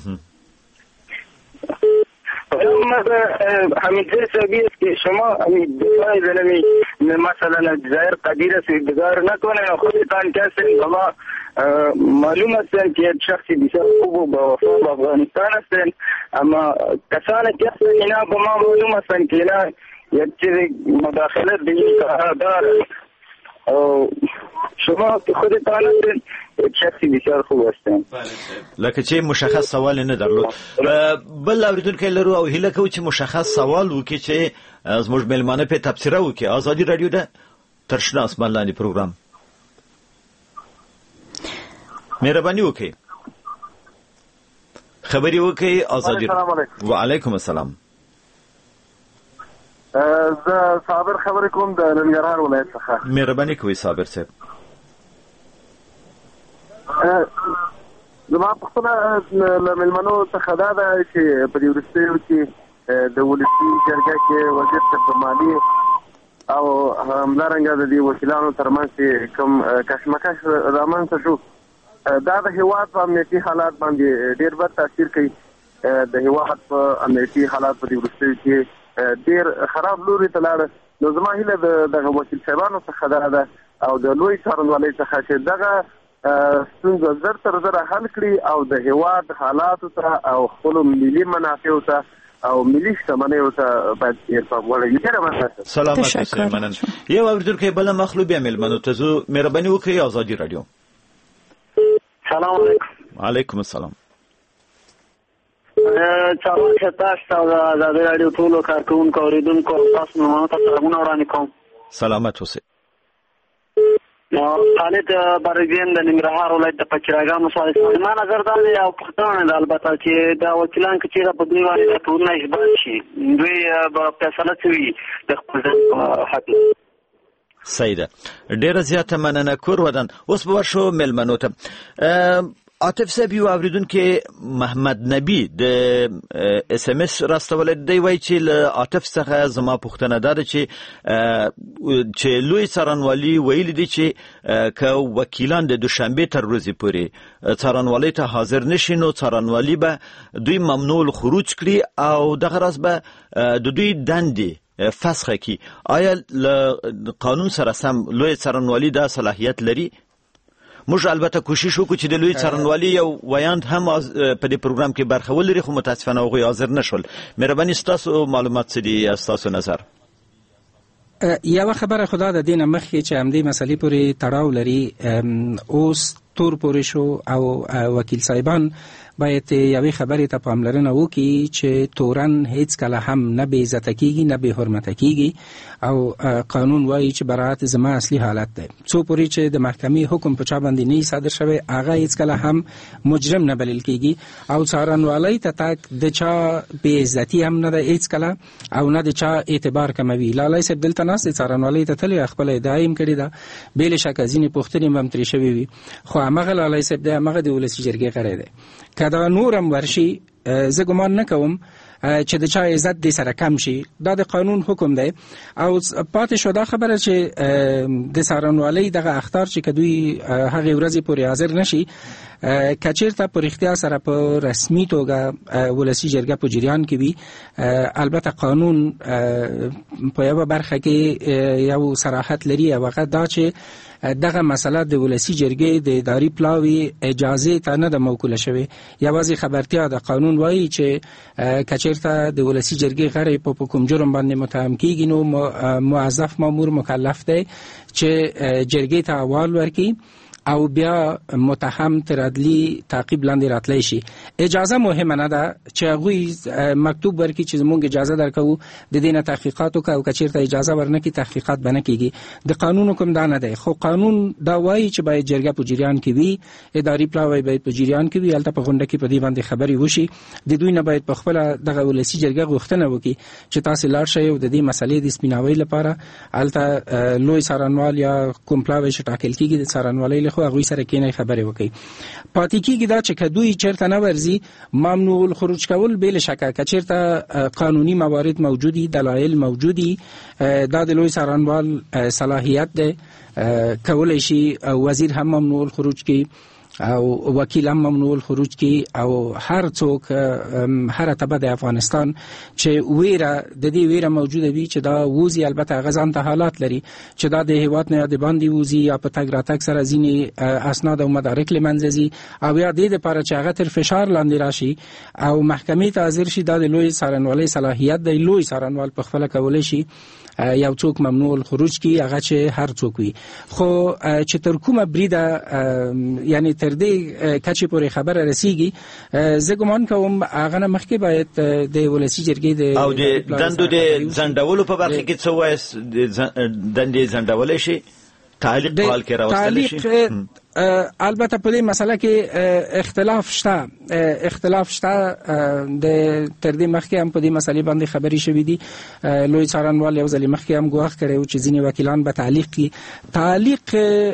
حمید صاحبی است که شما دفاع زلمی مثلا الجزائر قدیر است اقتدار نکنه. خودتان کسی شما معلوم هستن که شخصی بسیار خوب و با وفا به افغانستان هستن، اما کسانی که هستن اینا به ما معلوم هستن که اینا یک چیز مداخلت به این کارها دارن. شما که خودتان هستن یک شخصی بسیار خوب هستن. لکه چې مشخص سوال نه درلود. بل اوریدونکي لرو او هیله کوي چې مشخص سوال وکړي چې زموږ مېلمانه په تبصره وکړي. آزادي رادیو ده تر شنه اسمان لاندې پروګرام. مهرباني وکړئ خبري وکړئ. آزادي. وعلیکم السلام. زه صابر خبرې کوم د ننګرهار ولایت څخه. مهرباني کوئ صابر صاحب. زما پوښتنه له مېلمنو څخه دا ده چې په دې وروستیو کې د ولسي جرګه کې وزیر صاحب مالي او همدارنګه د دې وکیلانو ترمنځ چې کوم کشمکش رامنځته شو، دا د هېواد په امنیتي حالات باندې ډېر بد تاثیر کوي. د هېواد په امنیتي حالات په دې وروستیو کې ډېر خراب لوري ته لاړه. نو زما هیله د دغه وکیل صاحبانو څخه دا ده او د لوی څارنوالۍ څخه چې دغه ستونزه زر تر زره حل کړي او د هېواد حالاتو ته او خپلو ملي منافعو ته او ملي شتمنیو ته باید ارتباط ولري. ډېره مننه. سلامت اوسئ. مننه. یو اورېدونکی بله مخلوق بیا مېلمنو ته ځو. مهرباني وکړئ. آزادي رادیو. سلام علیکم. وعلیکم السلام. چارواکي تاسو او د آزادي رادیو ټولو کارکوونکو اورېدونکو تاسو مېلمنو ته سلامونه وړاندې کوم. سلامت اوسئ. خالد بارګین د ننګرهار ولایت د پچراګام ولسوالۍ. ما نظر دا دی او پښتون ده البته چې دا وکیلان که چېرې په دوی باندې ټولنه اثبات شي دوی به فیصله کوي د خپل حق. صحیح ده. ډیره زیاته مننه کور ودان. اوس به شو ملمنو ته عاطف صاحب یو اوریدونکو محمد نبی د اس ام اس راستول دی وای چې له عاطف څخه زما پوښتنه ده چې چې لوی څارنوالي ویل دي چې که وکیلان د دوشنبه تر ورځې پورې څارنوالي ته حاضر نشي نو څارنوالي به دوی ممنوع خروج کړي او دغه راز به د دوی دندې فسخه کی. آیا له قانون سره سم لوی څارنوالي دا صلاحیت لري؟ موږ البته کوشش وکړو چې د لوی څارنوالي یو ویاند هم په دې پروګرام کې برخه ولري خو متاسفانه هغوی حاضر نشول. مهرباني ستاسو معلومات څه دي، ستاسو نظر؟ یو خبره خدا د دینه مخکې چې همدې مسلې پورې تړاو لري، اوس تور پورې شو او وکیل صاحبان باید یوې خبرې ته پاملرنه وکړي چې تورن هیڅ کله هم نه بې عزته کیږي نه بې حرمته کیږي او قانون وایي چې براءت زما اصلي حالت دی. څو پورې چې د محکمې حکم په چا باندې نه صادر شوی هغه هیڅ کله هم مجرم نه بلل کیږي او څارنوالۍ ته تک د چا بې عزتي هم نه ده هیڅ کله او نه د چا اعتبار کموي. لالی صاحب دلته ناست څارنوالۍ ته تللی خپله ادعا یې کړې ده، بې له شکه ځینې پوښتنې هم ترې شوې وي، خو همغه لالی صاحب دی همغه د ولسي جرګې غړی دی. که دا نورم ورشي زه ګمان نه کوم چې د چا عزت دې سره کم شي، دا د قانون حکم دی. او پاتې شو دا خبره چې د څارنوالۍ دغه اخطار چې که دوی هغې ورځې پورې حاضر نشي که چېرته په رښتیا سره په رسمي توګه ولسي جرګه په جریان کې وي، البته قانون په یوه برخه کې یو صراحت لري او هغه دا چې دغه مسله د ولسي جرګې د اداري پلاوي اجازه ته نه ده موکوله شوې. یوازې خبرتیا د قانون وایي چې که چېرته د ولسي جرګې غړی په کوم جرم باندې متهم کیږي نو موظف مامور مکلف دی چې جرګې ته احوال ورکړي او بیا متهم تر عدلي تعقیب لاندې راتلی شي. اجازه مهمه نه ده چې هغوی مکتوب ورکړي چې زموږ اجازه درکوو د دې نه تحقیقات وکړو او که چېرته اجازه ورنکړي تحقیقات به نه کېږي. د قانون حکم دا نه دی، خو قانون دا وایي چې باید جرګه په جریان کې وي، اداري پلاوی باید په جریان کې وي، هلته په غونډه کې په دې باندې خبرې وشي. د دوی نه باید په خپله دغه ولسي جرګه غوښتنه وکړي چې تاسې لاړ شئ او د دې مسلې د سپیناوۍ لپاره هلته لوی څارنوال یا کوم پلاوی چې ټاکل کېږي د څارنوالۍ خو هغوی سره کېنئ خبرې وکړي. پاتې کېږي دا چې که دوی چېرته نه ورځي ممنوع الخروج کول بې له شکه که چېرته قانوني موارد موجودي، دلایل موجودي، دا د لوی څارنوال صلاحیت دی، کولی شي وزیر هم ممنوع الخروج کړي او وکیل هم ممنوع الخروج کی او هر څوک هر طبقه د افغانستان چې ویره د دې ویره موجوده وي چې دا ووزي، البته غزان ته حالات لري چې دا د هیواد نه د باندې ووزي یا په تګ راتګ سره ځینې اسناد او مدارک له منځه ځي او یا د دې لپاره چې هغه تر فشار لاندې راشي او محکمې ته حاضر شي، دا د لوی څارنوالۍ صلاحیت دی. لوی څارنوال په خپله کولی شي یو څوک ممنوع الخروج کی هغه چې هر څوک وي، خو چې تر کومه بریده یعنی تر دې کچې پورې خبره رسیږي زه ګمان کوم هغه نه مخکې باید د ولسي جرګې د او د دندو د ځنډولو په برخه کې څه وایي دندې ځنډولی شي، تعلیق حال کې راوستلی شي. البته په دې مسله کې اختلاف شته اختلاف شته د تر دې مخکې هم په دې مسلې باندې خبرې شوې دي. لوی څارنوال یو ځلې مخکې هم ګواښ کړی و چې ځینې وکیلان به تعلیق کړي. تعلیق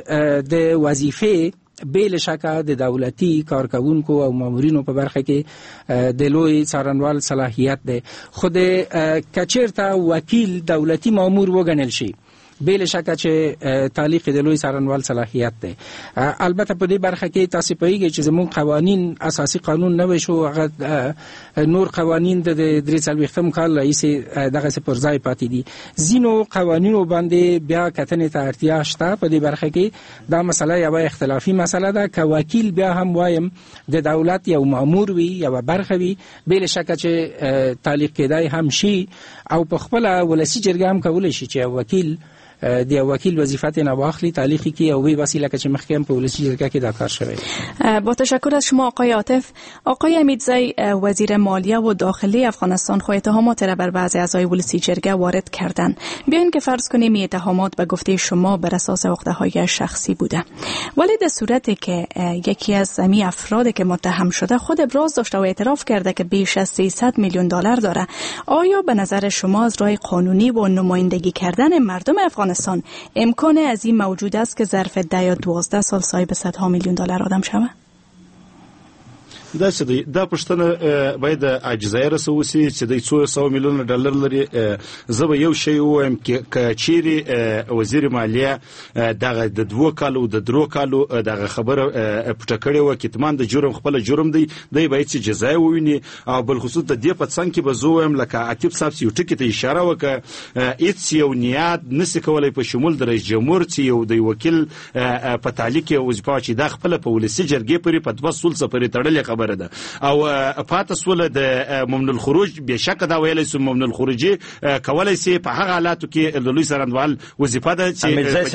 د وظیفې بې له شکه د دولتي کارکوونکو او مامورینو په برخه کې د لوی څارنوال صلاحیت دی، خو د که چېرته وکیل دولتي مامور وګڼل شي بې له شکه چې تعلیق د لوی څارنوال صلاحیت دی. البته په دې برخه کې تاسې پوهیږئ چې زموږ قوانین اساسي قانون نوی شو، هغه نور قوانین د درې څلوېښتم کال راهیسې دغسې پر ځای پاتې دي. ځینو قوانینو باندې بیا کتنې ته اړتیا شته. په دې برخه کې دا مسله یوه اختلافي مسله ده. که وکیل بیا هم وایم د دولت یو مامور وي، یوه برخه وي، بې له شکه چې تعلیق کېدای هم شي او په خپله ولسي جرګه هم کولی شي چې وکیل د وکیل وظیفت نه واخلي، تعلیق کی او به وسیله که چې مخکې هم په ولسي جرګه کې دا کار شوی. با تشکر از شما آقای عاطف. آقای امیدزی، وزیر مالیه و داخلی افغانستان خو اتهامات را بر بعضی اعضای ولسي جرګه وارد کردند. بیاین که فرض کنیم این اتهامات به گفته شما بر اساس عقده‌های شخصی بوده، ولی در صورتی که یکی از امی افرادی که متهم شده خود ابراز داشته و اعتراف کرده که بیش از سیصد میلیون دلار داره، آیا به نظر شما از راه قانونی و نمایندگی کردن مردم افغانستان افغانستان امکان از این موجود است که ظرف ده یا دوازده سال صاحب صدها میلیون دلار آدم شود؟ دا چې دی دا پښتنه باید اجزای رسوسی چې د څو سو میلیون ډالر لري. زه به یو شی وایم چې کچيري وزیر مالیه دغه د دوه کالو د درو کالو دغه خبره پټه کړې و کتمان د جرم خپل جرم دی دی باید چې جزای وویني او بل خصوص د دې په څنګ کې به زه وایم لکه عتیب صاحب یو ټکی ته اشاره وکړه هیڅ یو نیت نسی کولای په شمول د رئیس جمهور چې یو د وکیل په تعلیق وظیفه چې د خپل په ولسی جرګې پرې په دوه سول سفرې تړلې خبره ده او پاتسوله د ممنوع الخروج به شک دا ویلې سو ممنوع الخروجي کولای سي په هغه حالاتو کې د لوی سرندوال وظیفه ده چې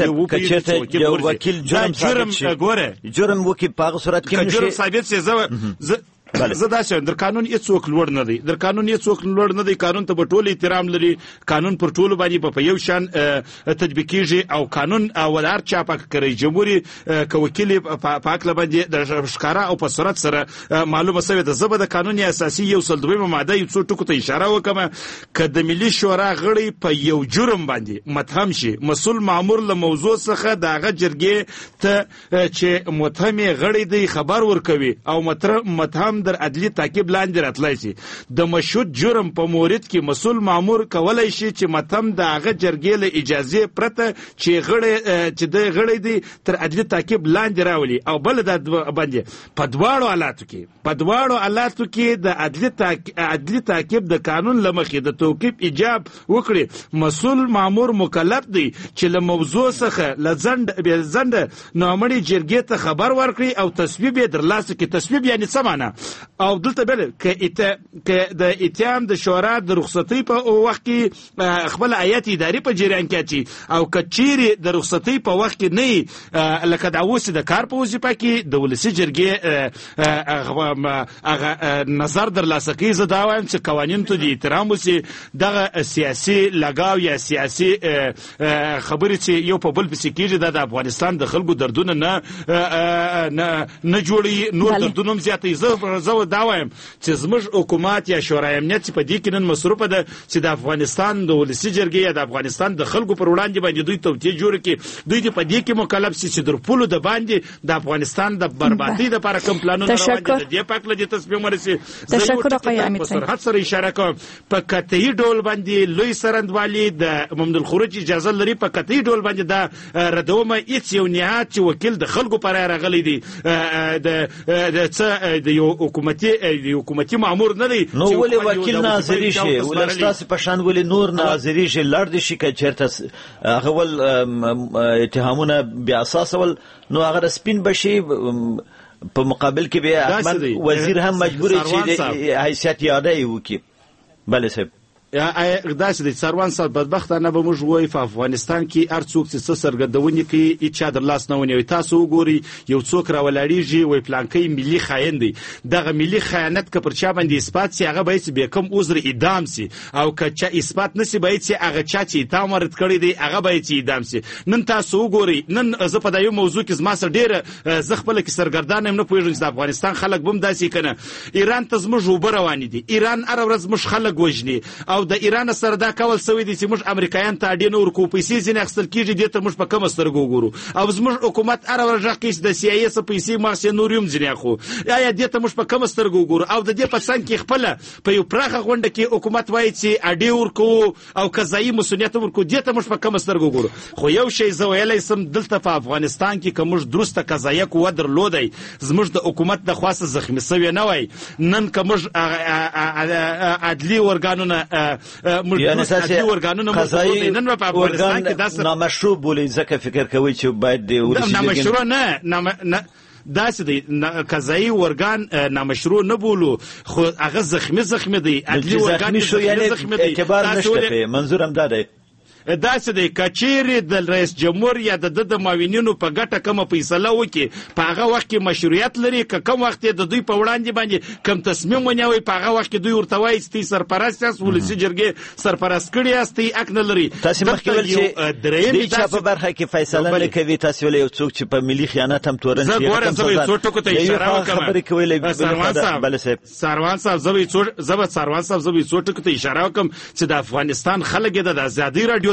یو وکیل جرم جرم ګوره جرم وکي په هغه صورت کې جرم ثابت سي زه زدا چې در قانون هیڅ څوک لوړ نه دی در قانون هیڅ څوک لوړ نه دی قانون ته په ټولو احترام لري قانون پر ټولو باندې په یو شان تطبیقیږي او قانون او هر چا په کوي جمهوریت کوکیل په اکل باندې د ښکارا او په صورت سره معلومه سوی د زبر د قانون اساسي یو سل دویمه ماده یو څو ټکو ته اشاره وکمه ک د ملي شورا غړي په یو جرم باندې متهم شي مسؤل مامور له موضوع څخه دغه جرګې ته چې متهم غړي دی خبر ورکوي او متهم در عدلی تعقیب لاندې راتلای شي د مشهود جرم په مورد کې مسؤل مامور کولای شي چې متهم د هغه جرګې له اجازه پرته چې غړي چې د غړي دی تر عدلی تعقیب لاندې راولي او بل د باندې په دواړو حالاتو کې په دواړو حالاتو کې د عدلی عدلی تعقیب د قانون لمخې د توقیف ایجاب وکړي مسؤل مامور مکلف دی چې له موضوع څخه لزند به زند نومړي جرګې ته خبر ورکړي او تصویب یې درلاسه کړي. تصویب یعنی څه معنی او دلته بل ک ک د اتهام د شورا د رخصتۍ په وخت کې خپل ایت اداري په جریان کې چی او کچيري د رخصتۍ په وخت کې نه لکه د اوس د کار په وظیفه کې د ولسی جرګې هغه نظر در لاسه کوي. زه دا وایم چې قوانین ته د احترام وسی دغه سیاسي لګاو یا سیاسي خبرې چې یو په بل پسې کېږي د افغانستان د خلکو دردونه نه نه جوړي نور دردونه زیاتې زه زه دا وایم چې زموږ حکومت یا شورای امنیت په دې کې نن مصروفه ده چې د افغانستان د ولسی جرګې یا د افغانستان د خلکو پر وړاندې باندې دوی توطئه جوړ کړي دوی په دې کې مکلف شي چې در پولو د باندې د افغانستان د بربادي د لپاره کوم پلانونه روان دي د دې پاک له تصمیم ورسي. تشکر آقای امید په سرحد سره اشاره کوم په قطعي ډول باندې لوی سرندوالي د ممنوع الخروج اجازه لري په قطعي ډول باندې دا ردومه هیڅ یو نهاد چې وکیل د خلکو پر راغلی دی د د د یو حکومتي حکومتي مامور نه دی نو ولې وکیل ناظری شي ولستاس په شان ولې نور ناظری شي لړ دي شي چې چیرته هغه ول اتهامونه بیا اساس ول نو هغه سپین بشي په مقابل کې به احمد وزیر هم مجبور شي حیثیت یاده وکي. بله صاحب یا اقداس دي سروان صاحب بدبختانه به موږ وای په افغانستان کې هر څوک چې سرګردونی کوي هیڅ چا در لاس نه ونی تاسو وګوري یو څوک راولاړیږي وای پلانکې ملي خاين دی دغه ملي خیانت که پر چا باندې اثبات سي هغه به به کوم عذر اعدام سي او که چا اثبات نسی به سي هغه چا چې اتهام ورت کړی دی هغه به سي اعدام سي. نن تاسو وګوري نن زه په دایو موضوع کې زما سره ډیره زه خپل کې سرګردان هم نه پوهیږم چې افغانستان خلک بم داسي کنه ایران ته زموږ وبر روان دي ایران هر ورځ مش خلک وژني او د ایران سره دا کول سوي دي چې موږ امریکایان ته اډین ورکو پیسې ځین اخستل کیږي د ته موږ په کوم سترګو ګورو او زموږ حکومت هر ورځ کې د سی ای اس پیسې ماسه نوریم ځین اخو یا یا د ته موږ په کوم سترګو ګورو او د دې په څنګ کې خپل په یو پراخه غونډه کې حکومت وایي چې اډی ورکو او قضایي مسؤلیت ورکو د ته موږ په کوم سترګو ګورو. خو یو شی زه ویلای سم دلته په افغانستان کې کوم درسته قضایه کو درلودای زموږ د حکومت د خاصه زخمی سوی نه وای نن کوم عدلی ورګانونه یعنی اساسي قضایي نن په افغانستان کې داسې نامشروع بولي ځکه فکر کوي چې باید د ولسی نامشروع نه نه داسې دی قضایي ورګان نامشروع نه بولو خو هغه زخمی زخمی دی عدلی ورګان زخمی دی اعتبار نشته منظورم دا دی داسې دی کچيري د رئیس جمهور یا د د معاونینو په ګټه کومه فیصله وکي په هغه وخت کې مشروعیت لري که کوم وخت د دوی په وړاندې باندې کوم تصمیم ونیوي په هغه وخت کې دوی ورته وایي چې سرپرست یاست ولسی جرګې سرپرست کړی یاست حق نه لري. تاسو مخکې ول چې درېیم چې په برخه کې فیصله نه کوي تاسو ول یو څوک چې په ملي خیانت هم تورن شي زه ګورم زه یو ټکو ته اشاره وکم خبرې کولې بل څه سروان صاحب زه یو زبر سروان صاحب زه یو ټکو ته اشاره وکم چې د افغانستان خلک د آزادي رادیو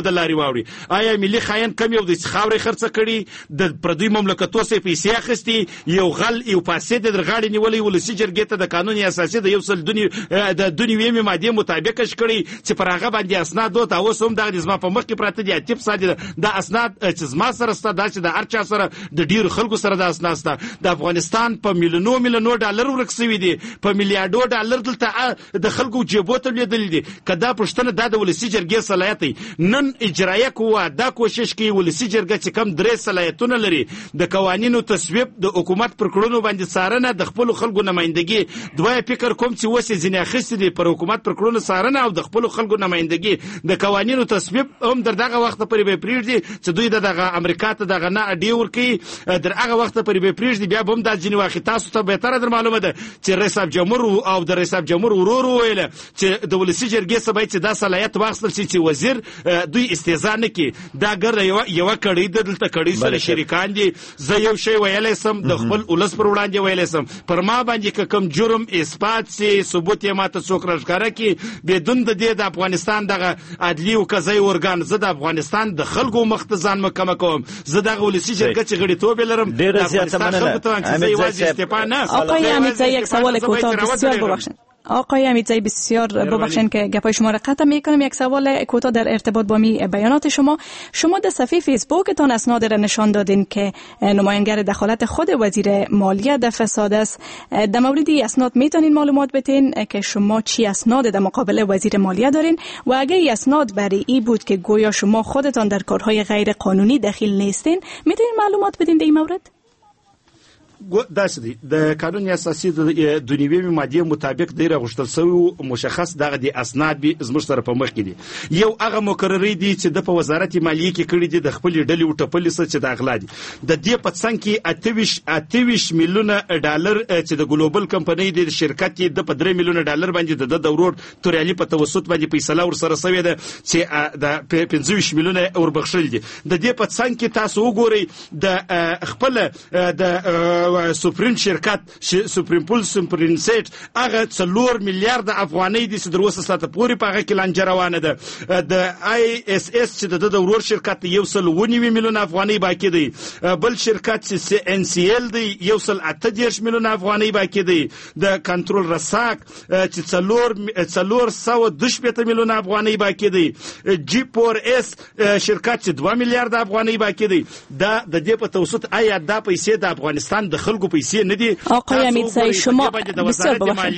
د لارې واوړي. آیا ملي خاين کم یو د خاورې خرڅ کړي د پردوی مملکتو سه پیسې اخیستي یو غل یو فاسد د غاړې نیولې ولسی جرګې ته د قانون اساسي د یو سل دنی د دنیوي ماده مطابق کړي چې پر هغه باندې اسناد او تاسو هم د ځما په مخ کې پراته دي اتیب ساده د اسناد چې ځما سره ستاسو د ارچا سره د ډیر خلکو سره د اسناد سره د افغانستان په میلیونو میلیونو ډالر ورکسوي دي په میلیارډو ډالر دلته د خلکو جیبو ته لیدل دي کدا پښتنه د ولسی جرګې صلاحیت نن اجرایه کوه دا کوشش کوي ولسی جرګه چې کم درې صلاحیتونه لري د قوانینو تصویب د حکومت پر کړونو باندې څارنه د خپل خلکو نمائندګي دوی فکر کوم چې وسه ځنې اخیستي دي پر حکومت پر کړونو څارنه او د خپل خلکو نمائندګي د قوانینو تصویب هم در دغه وخت پرې به پریږدي چې دوی دغه امریکا ته دغه نه اډي ورکی در هغه وخت پرې به پریږدي بیا هم د ځنې واخی تاسو ته به تر معلومه ده چې رئیس جمهور او د رئیس جمهور ورور ویل چې د ولسی جرګې سبا چې دا صلاحیت واخیستل چې وزیر دوی استهزاء نه کی دا ګر یو یو کړي د دلته کړي سره شریکان دي زه یو شی ویلې سم د خپل ولس پر وړاندې ویلې سم پر ما باندې کوم جرم اثبات سي ثبوت یې ماته څوک راښکاره کی بدون د دې د افغانستان دغه عدلی او قضایي ارګان زه د افغانستان د خلکو مختزان مکمه کوم زه دغه ولسی جرګه چې غړي توبه لرم د افغانستان خلکو ته چې استفاده نه آقای امیرزایی یک سوال کوتاه بسیار ببخشید آقای امیرزایی بسیار ببخشید که گپای شما را قطع میکنم یک سوال کوتاه در ارتباط با می بیانات شما شما در صفحه فیسبوکتان اسناد را نشان دادین که نماینگر دخالت خود وزیر مالیه در فساد است در مورد این اسناد میتونین معلومات بدین که شما چی اسناد در مقابل وزیر مالیه دارین و اگر این اسناد برای این بود که گویا شما خودتان در کارهای غیر قانونی دخیل نیستین میتونین معلومات بدین در این مورد داسې دی د قانون اساسي د دنیوي ماده مطابق د راغشتل سوی مشخص دغه د اسناد به زموږ سره په مخ کې دي یو هغه مقرری دي چې د په وزارت مالیه کې کړی دي د خپل ډلې او ټپلې سره چې د اغلا دي د دې په څنګ کې اتهویش میلیونه ډالر چې د ګلوبل کمپنۍ د شرکت د په درې میلیونه ډالر باندې د ضرور تورالي په توسط باندې فیصله ور سره سوی ده چې د پنځه ویشت میلیونه اور بخښل دي د دې په څنګ کې تاسو وګورئ د خپل د سپریم شرکت سپریم پول سپریم سیټ هغه څلور میلیارډ افغانۍ د دروسه ساته پوري په هغه کې لانجه روانه ده د آی اس اس چې د د ورور شرکت یو سل ونیوي میلیون افغانۍ باقی دی بل شرکت چې ان سی ال دی یو سل اته دیرش میلیون افغانۍ باقی دی د کنټرول رساک چې څلور څلور سوه دوه شپېته میلیون افغانۍ باقی دی جی پور اس شرکت چې دوه میلیارډ افغانۍ باقی دی دا د دې په توسط آیا دا پیسې د افغانستان د خلکو پیسې نه دي آقای امیرزایی شما بسیار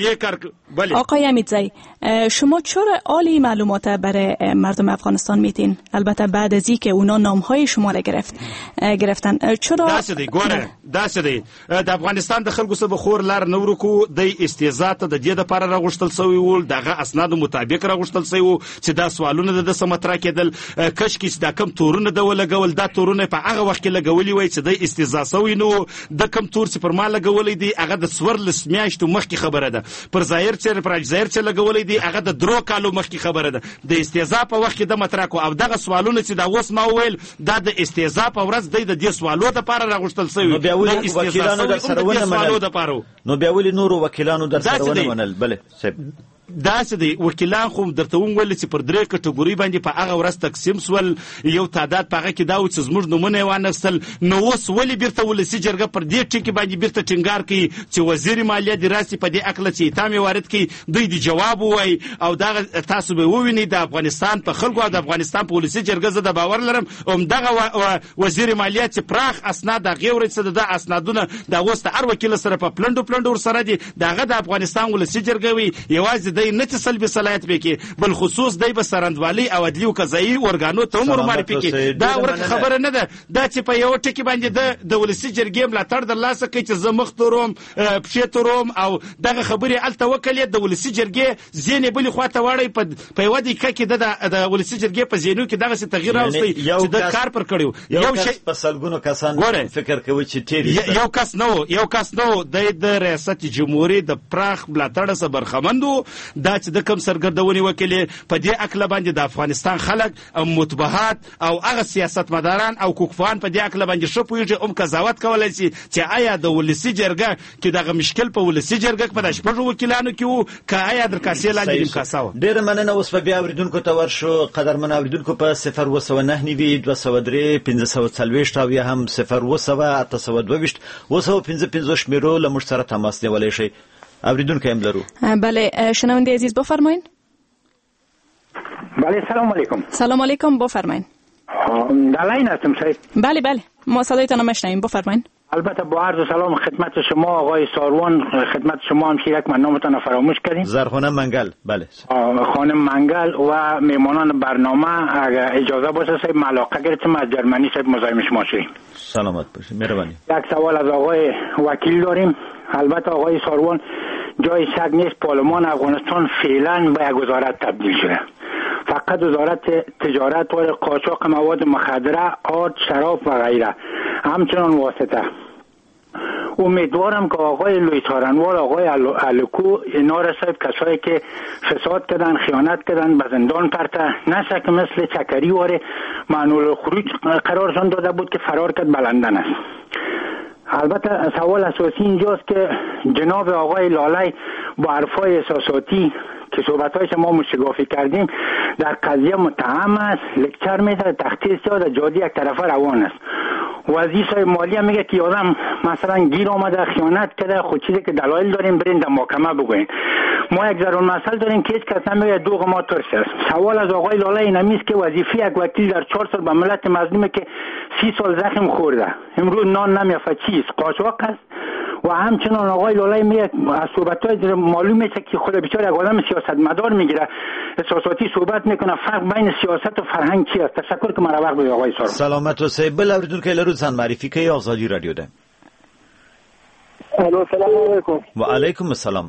ببخشید آقای امیرزایی شما چرا عالی معلومات برای مردم افغانستان میتین البته بعد از اینکه اونا نامهای شما را گرفت گرفتن چرا داسې دی ګوره داسې دی د افغانستان د خلکو سره خور لار نه ورکو د استهزاء ته د دې لپاره راغشتل سوی ول دغه اسناد مطابق راغشتل سوی چې دا سوالونه د سمترا کېدل کش کې دا کم تورونه د ولګول دا تورونه په هغه وخت کې لګولي وای چې د استهزاء سوی نو د کم تور چې پر ما لګولې دي هغه د سورلس میاشتو مخکې خبره ده پر ظاهر چې پر ظاهر چې لګولې دي هغه د درو کالو مخکې خبره ده د استهزاء په وخت کې د مطرح کو او دغه سوالونه چې دا اوس ما ویل دا د استهزاء په ورځ د دې سوالو لپاره راغشتل سوی نو بیا ولې وکیلانو در سره ونه منل نو بیا ولې نور وکیلانو در سره ونه منل بله صاحب داسې دی وکیلان خو درته وویل چې پر درې کټګوري باندې په هغه ورځ تقسیم سول یو تعداد په هغه کې دا و چې زموږ نومونه یې وانخیستل نو اوس ولې بیرته ولسي جرګه پر دې ټکي باندې بیرته ټینګار کوي چې وزیر مالیه دې راسي په دې اکله چې اتهام یې وارد کړي دوی دې جواب ووایي او دغه تاسو به ووینئ د افغانستان په خلکو او د افغانستان په ولسي جرګه زه د باور لرم همدغه وزیر مالیه چې پراخ اسناد هغې ورځ څه د اسنادونه د اوس د هر وکیل سره په پلنډو پلنډو ورسره دي د هغه د افغانستان ولسي جرګه وي یوازې دی نه چې سلبي صلاحیت پکې بل خصوص دی به سرندوالي او عدلي او قضایي ارګانو ته عمر معرفي کې دا ورته خبره نه ده دا چې په یو ټکی باندې د د ولسي جرګې ملاتړ د لاسه کوي چې زه مخ تروم پښې تروم او دغه خبرې الته وکړې د ولسي جرګې ځینې بلې خواته واړی په یوه دقیقه کې د ولسي جرګې په ذهنو کې دغسې تغییر راوستی چې د کار پر کړی یو شی په سلګونو کسان فکر کوي چې تېر یو کس نه و یو کس نه و دی د ریاست جمهوري د پراخ ملاتړ څخه برخمند و دا چې د کوم سرګردونې وکړي په دې اکله باندې د افغانستان خلک متبهات او هغه سیاستمداران او کوکفان په دې اکله باندې ښه پوهېږي هم قضاوت کولی شي چې آیا د ولسي جرګه کې دغه مشکل په ولسي جرګه کې په د شپږو وکیلانو کې و که آیا در کاسې لاندې نیم کاسه وه. ډېره مننه. اوس به بیا اورېدونکو ته ورشو. قدرمن اورېدونکو په صفر اووه سوه نهه نوي دوه سوه درې پنځه سوه څلوېښت او یا هم صفر اووه سوه اته سوه دوه ویشت اووه سوه پنځه پنځوس شمېرو له موږ سره تماس نیولی شئ. اوریدونکی هم لرو. بله شنونده عزیز بفرمایین. بله سلام علیکم. سلام علیکم بفرمایین. در لاین هستم سید. بله بله ما صدایتان رو میشنویم بفرمایین. البته با عرض سلام خدمت شما آقای ساروان، خدمت شما هم شیرک من نامتان فراموش کردیم. زرخانه منگل. بله خانم منگل و میمانان برنامه اگر اجازه باشه صاحب علاقه گرفتیم از جرمنی صاحب مزاحم شما شدیم. سلامت باشید. مهربانی. یک سوال از آقای وکیل داریم. البته آقای ساروان جای شک نیست پارلمان افغانستان فعلا به یک وزارت تبدیل شده. فقط وزارت تجارت و قاچاق مواد مخدره، آرد، شراب و غیره همچنان واسطه. امیدوارم که آقای لوی سارنوال، آقای الکو اینا را صاحب کسایی که فساد کردن، خیانت کردن به زندان پرته نشه که مثل چکری واره معنول خروج قرارشان داده بود که فرار کرد به لندن است. البته سوال اساسی اینجاست که جناب آقای لالی با حرفای احساساتی که صحبت‌های ما مشگافی کردیم در قضیه متهم است، لکچر میده، تخطیص داده، جادی یک طرفه روان است. وزیر صاحب مالیه میگه که آدم مثلا گیر آمده، خیانت کرده، خود چیزی که دلایل داریم برین در محکمه بگوین. ما یک ضرور مسئله داریم که هیچ کس نمیگه دوغ ما ترس است. سوال از آقای لاله این است که وظیفه یک وکیل در چهار سال به ملت مظلومه که سی سال زخم خورده امروز نان نمیافته چیست؟ قاچاق است. و همچنان آقای لاله میگه از صحبت‌های معلوم میشه که خود بیچاره یک آدم سیاستمدار میگیره، احساساتی صحبت میکنه. فرق بین سیاست و فرهنگ چی است؟ تشکر که مرا وقت بدید آقای سارو. سلامت و صحیح. بل اوریدونکو لرو ځان معرفي کوي آزادی رادیو ده. الو سلام علیکم. و علیکم السلام.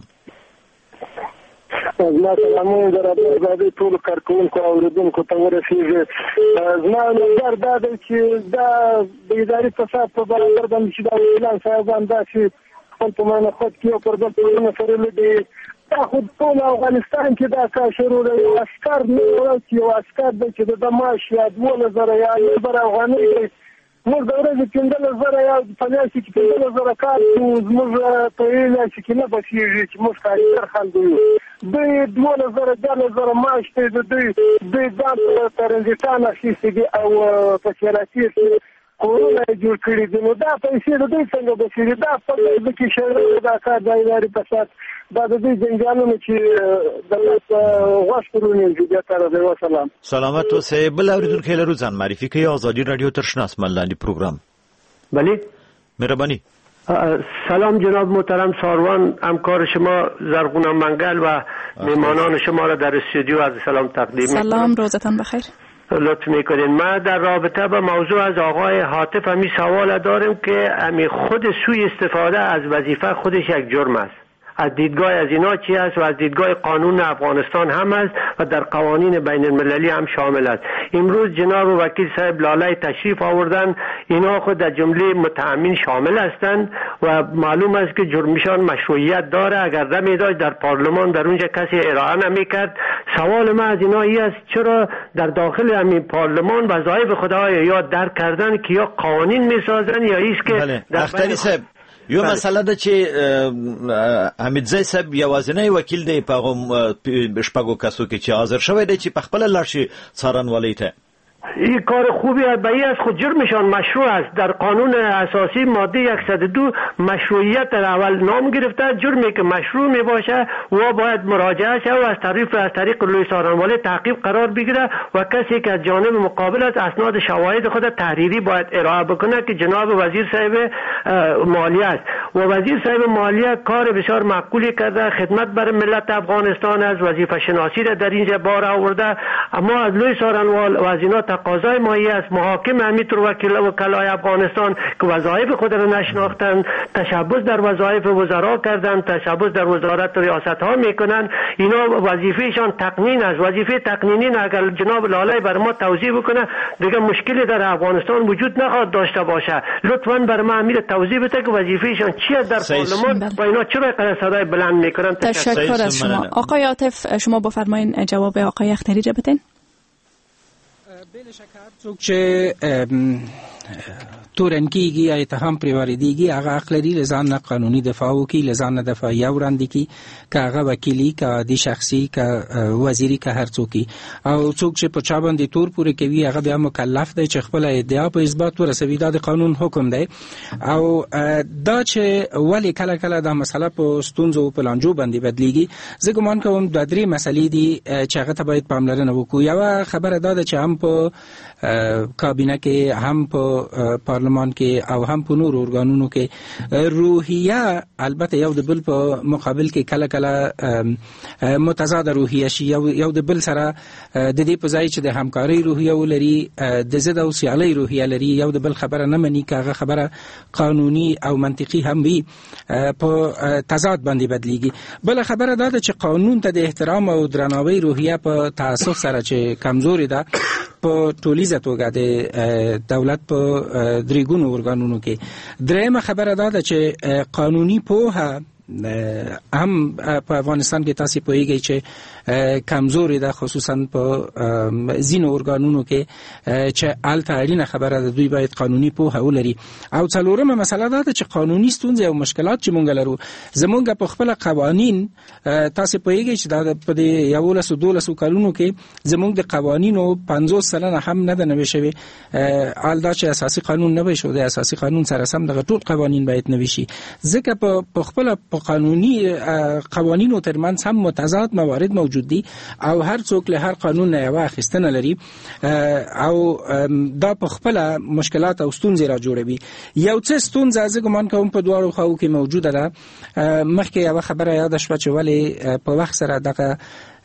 زما سلامونه در آزادی ټول کارکونکو او اوریدونکو ته ورسیږي. زما نظر دا دی چې دا د اداري فساد په برابر باندې چې دا اعلان صاحبان داسې خپل په معنی خود کې او پر بل ټولنه سره لدي دا خو ټول افغانستان کې دا کار شروع دی. یو عسکر نه ورځ یو عسکر دی چې د معاش یا دولس زره یا یو زره افغانۍ دی. موږ د ورځې پنځلس زره یا په میاشت کې پنځلس زره کار کوو. زموږ په میاشت کې نه بسېږي چې موږ کارګر خلک یو. دوی دولس زره دیارلس زره معاش دی. دوی دوی ځان ته ترنزیټان اخیستي دي او په سیاسي کې کورونه یې جوړ کړي دي. نو دا پیسې د دوی څنګه بسېږي؟ دا په دې کې شرط دا کار د اداري فساد دا د دې جنجالونو چې دولت غوښ کړونی دي. تر دې وسلام. سلامت و صحیح. بل اوریدونکو لرو ځان معرفي کوي آزادی رادیو ترشناس ملاندی پروگرام. بله مهربانی. سلام جناب محترم ساروان، همکار شما زرغونه منگل و میمانان شما را در استودیو از سلام تقدیم میکنم. سلام روزتان بخیر. لطف میکنین. ما در رابطه با موضوع از آقای حاطف همی سوال داریم که همی خود سوی استفاده از وظیفه خودش یک جرم است. از دیدگاه از اینا چی است و از دیدگاه قانون افغانستان هم است و در قوانین بین المللی هم شامل است. امروز جناب وکیل صاحب لاله تشریف آوردن، اینا خود در جمله متهمین شامل هستند و معلوم است که جرمشان مشروعیت داره. اگر دمی داشت در پارلمان در اونجا کسی ارائه نمیکرد. سوال ما از اینا ای است چرا در داخل همین پارلمان وظایف خودها یا درک کردن که یا قوانین میسازن یا ایست که بله. اختری صاحب یو بله. مسله ده چې حمیدزی صاحب یوازینی وکیل دی په شپږو کسو کې چې حاضر شوی دی چې په خپل لاړ شي څارنوالۍ ته. این کار خوبی به این از خود جرمشان مشروع است. در قانون اساسی ماده صد و دو مشروعیت اول نام گرفته. جرمی که مشروع می باشه و باید مراجعه شه و از طریق از طریق لوی سارنواله تعقیب قرار بگیره و کسی که از جانب مقابل است اسناد شواهد خود تحریری باید ارائه بکنه که جناب وزیر صاحب مالیه است. و وزیر صاحب مالیه کار بسیار معقولی کرده، خدمت بر ملت افغانستان است، وظیفه شناسی را در اینجا بار آورده. اما از لوی سارنوال و از اینا تقاضای مایی است. محاکم همینطور وکیل وکلای افغانستان که وظایف خود را نشناختند، تشبث در وظایف وزرا کردند، تشبث در وزارت ریاست ها میکنند. اینا وظیفهشان تقنین است. وظیفه تقنینی اگر جناب لاله بر ما توضیح بکنه دیگه مشکلی در افغانستان وجود نخواهد داشته باشه. لطفاً بر ما امیر توضیح بده که وظیفهشان چی است در پارلمان و اینا چرا قرار صدای بلند میکنن. تشکر از شما. آقای عاطف شما بفرمایید جواب آقای اختری را بدین. بله شکر چه تورنکیږي یا اتهام پرې واردېږي هغه حق لري له ځان نه قانوني دفاع وکړي، له ځان نه دفاعیه وړاندې کړي، که هغه وکیلي که عادي شخصي که وزیري که هر څوک او څوک چې په چا باندې تور پورې کوي هغه بیا مکلف دی چې خپله ادعا په اثبات ورسوي. دا د قانون حکم دی او دا چې ولې کله کله دا مسله په ستونزو او په لانجو باندې بدلیږي، زه ګمان کوم دا درې مسلې دي چې هغه ته باید پاملرنه وکړو. یوه خبره دا ده چې هم په کابینه کې هم په پارلمان کې او هم په نور ارګانونو کې روحیه البته یو د بل په مقابل کې کله کله متضاد روحیه شي، یو یو د بل سره د دې په ځای چې د همکارۍ روحیه ولري د ضد او سیالۍ روحیه لري، یو د بل خبره نه مني که هغه خبره قانوني او منطقي هم وي په تضاد باندې بدلیږي. بل خبره دا ده چې قانون ته د احترام او درناوي روحیه په تعصب سره چې کمزوري ده په ټولیزه توګه د دولت په درېګونو ارګانونو کې. درېمه خبره دا ده چې قانوني پوهه هم په افغانستان کې تاسو پوهیږئ چې کمزوري ده، خصوصا په ځینو ارګانونو کې چې الته اړینه خبره ده دوی باید قانوني پوهه ولري. او څلورمه مسله ده چې قانوني ستونزې او مشکلات چې مونږ لرو زمونږ په خپل قوانین تاسو پوهیږئ چې دا په یولس او دولس کلونو کې زمونږ د قوانینو پنځوس سلنه هم نه ده نوي شوی. ال دا چې اساسي قانون نه وي شو د اساسي قانون سره سم دغه ټول قوانین باید نوي شي، ځکه په خپل په قانوني قوانینو ترمنځ هم متضاد موارد موجود دي او هر څوک له هر قانون نه یو اخیستنه لري او دا په خپل مشکلات او ستونزې را جوړوي. یو څه ستونزه زه ګمان کوم په دواړو خواو کې موجوده ده. مخکې یو خبره یاد شوه چې ولې په وخت سره دغه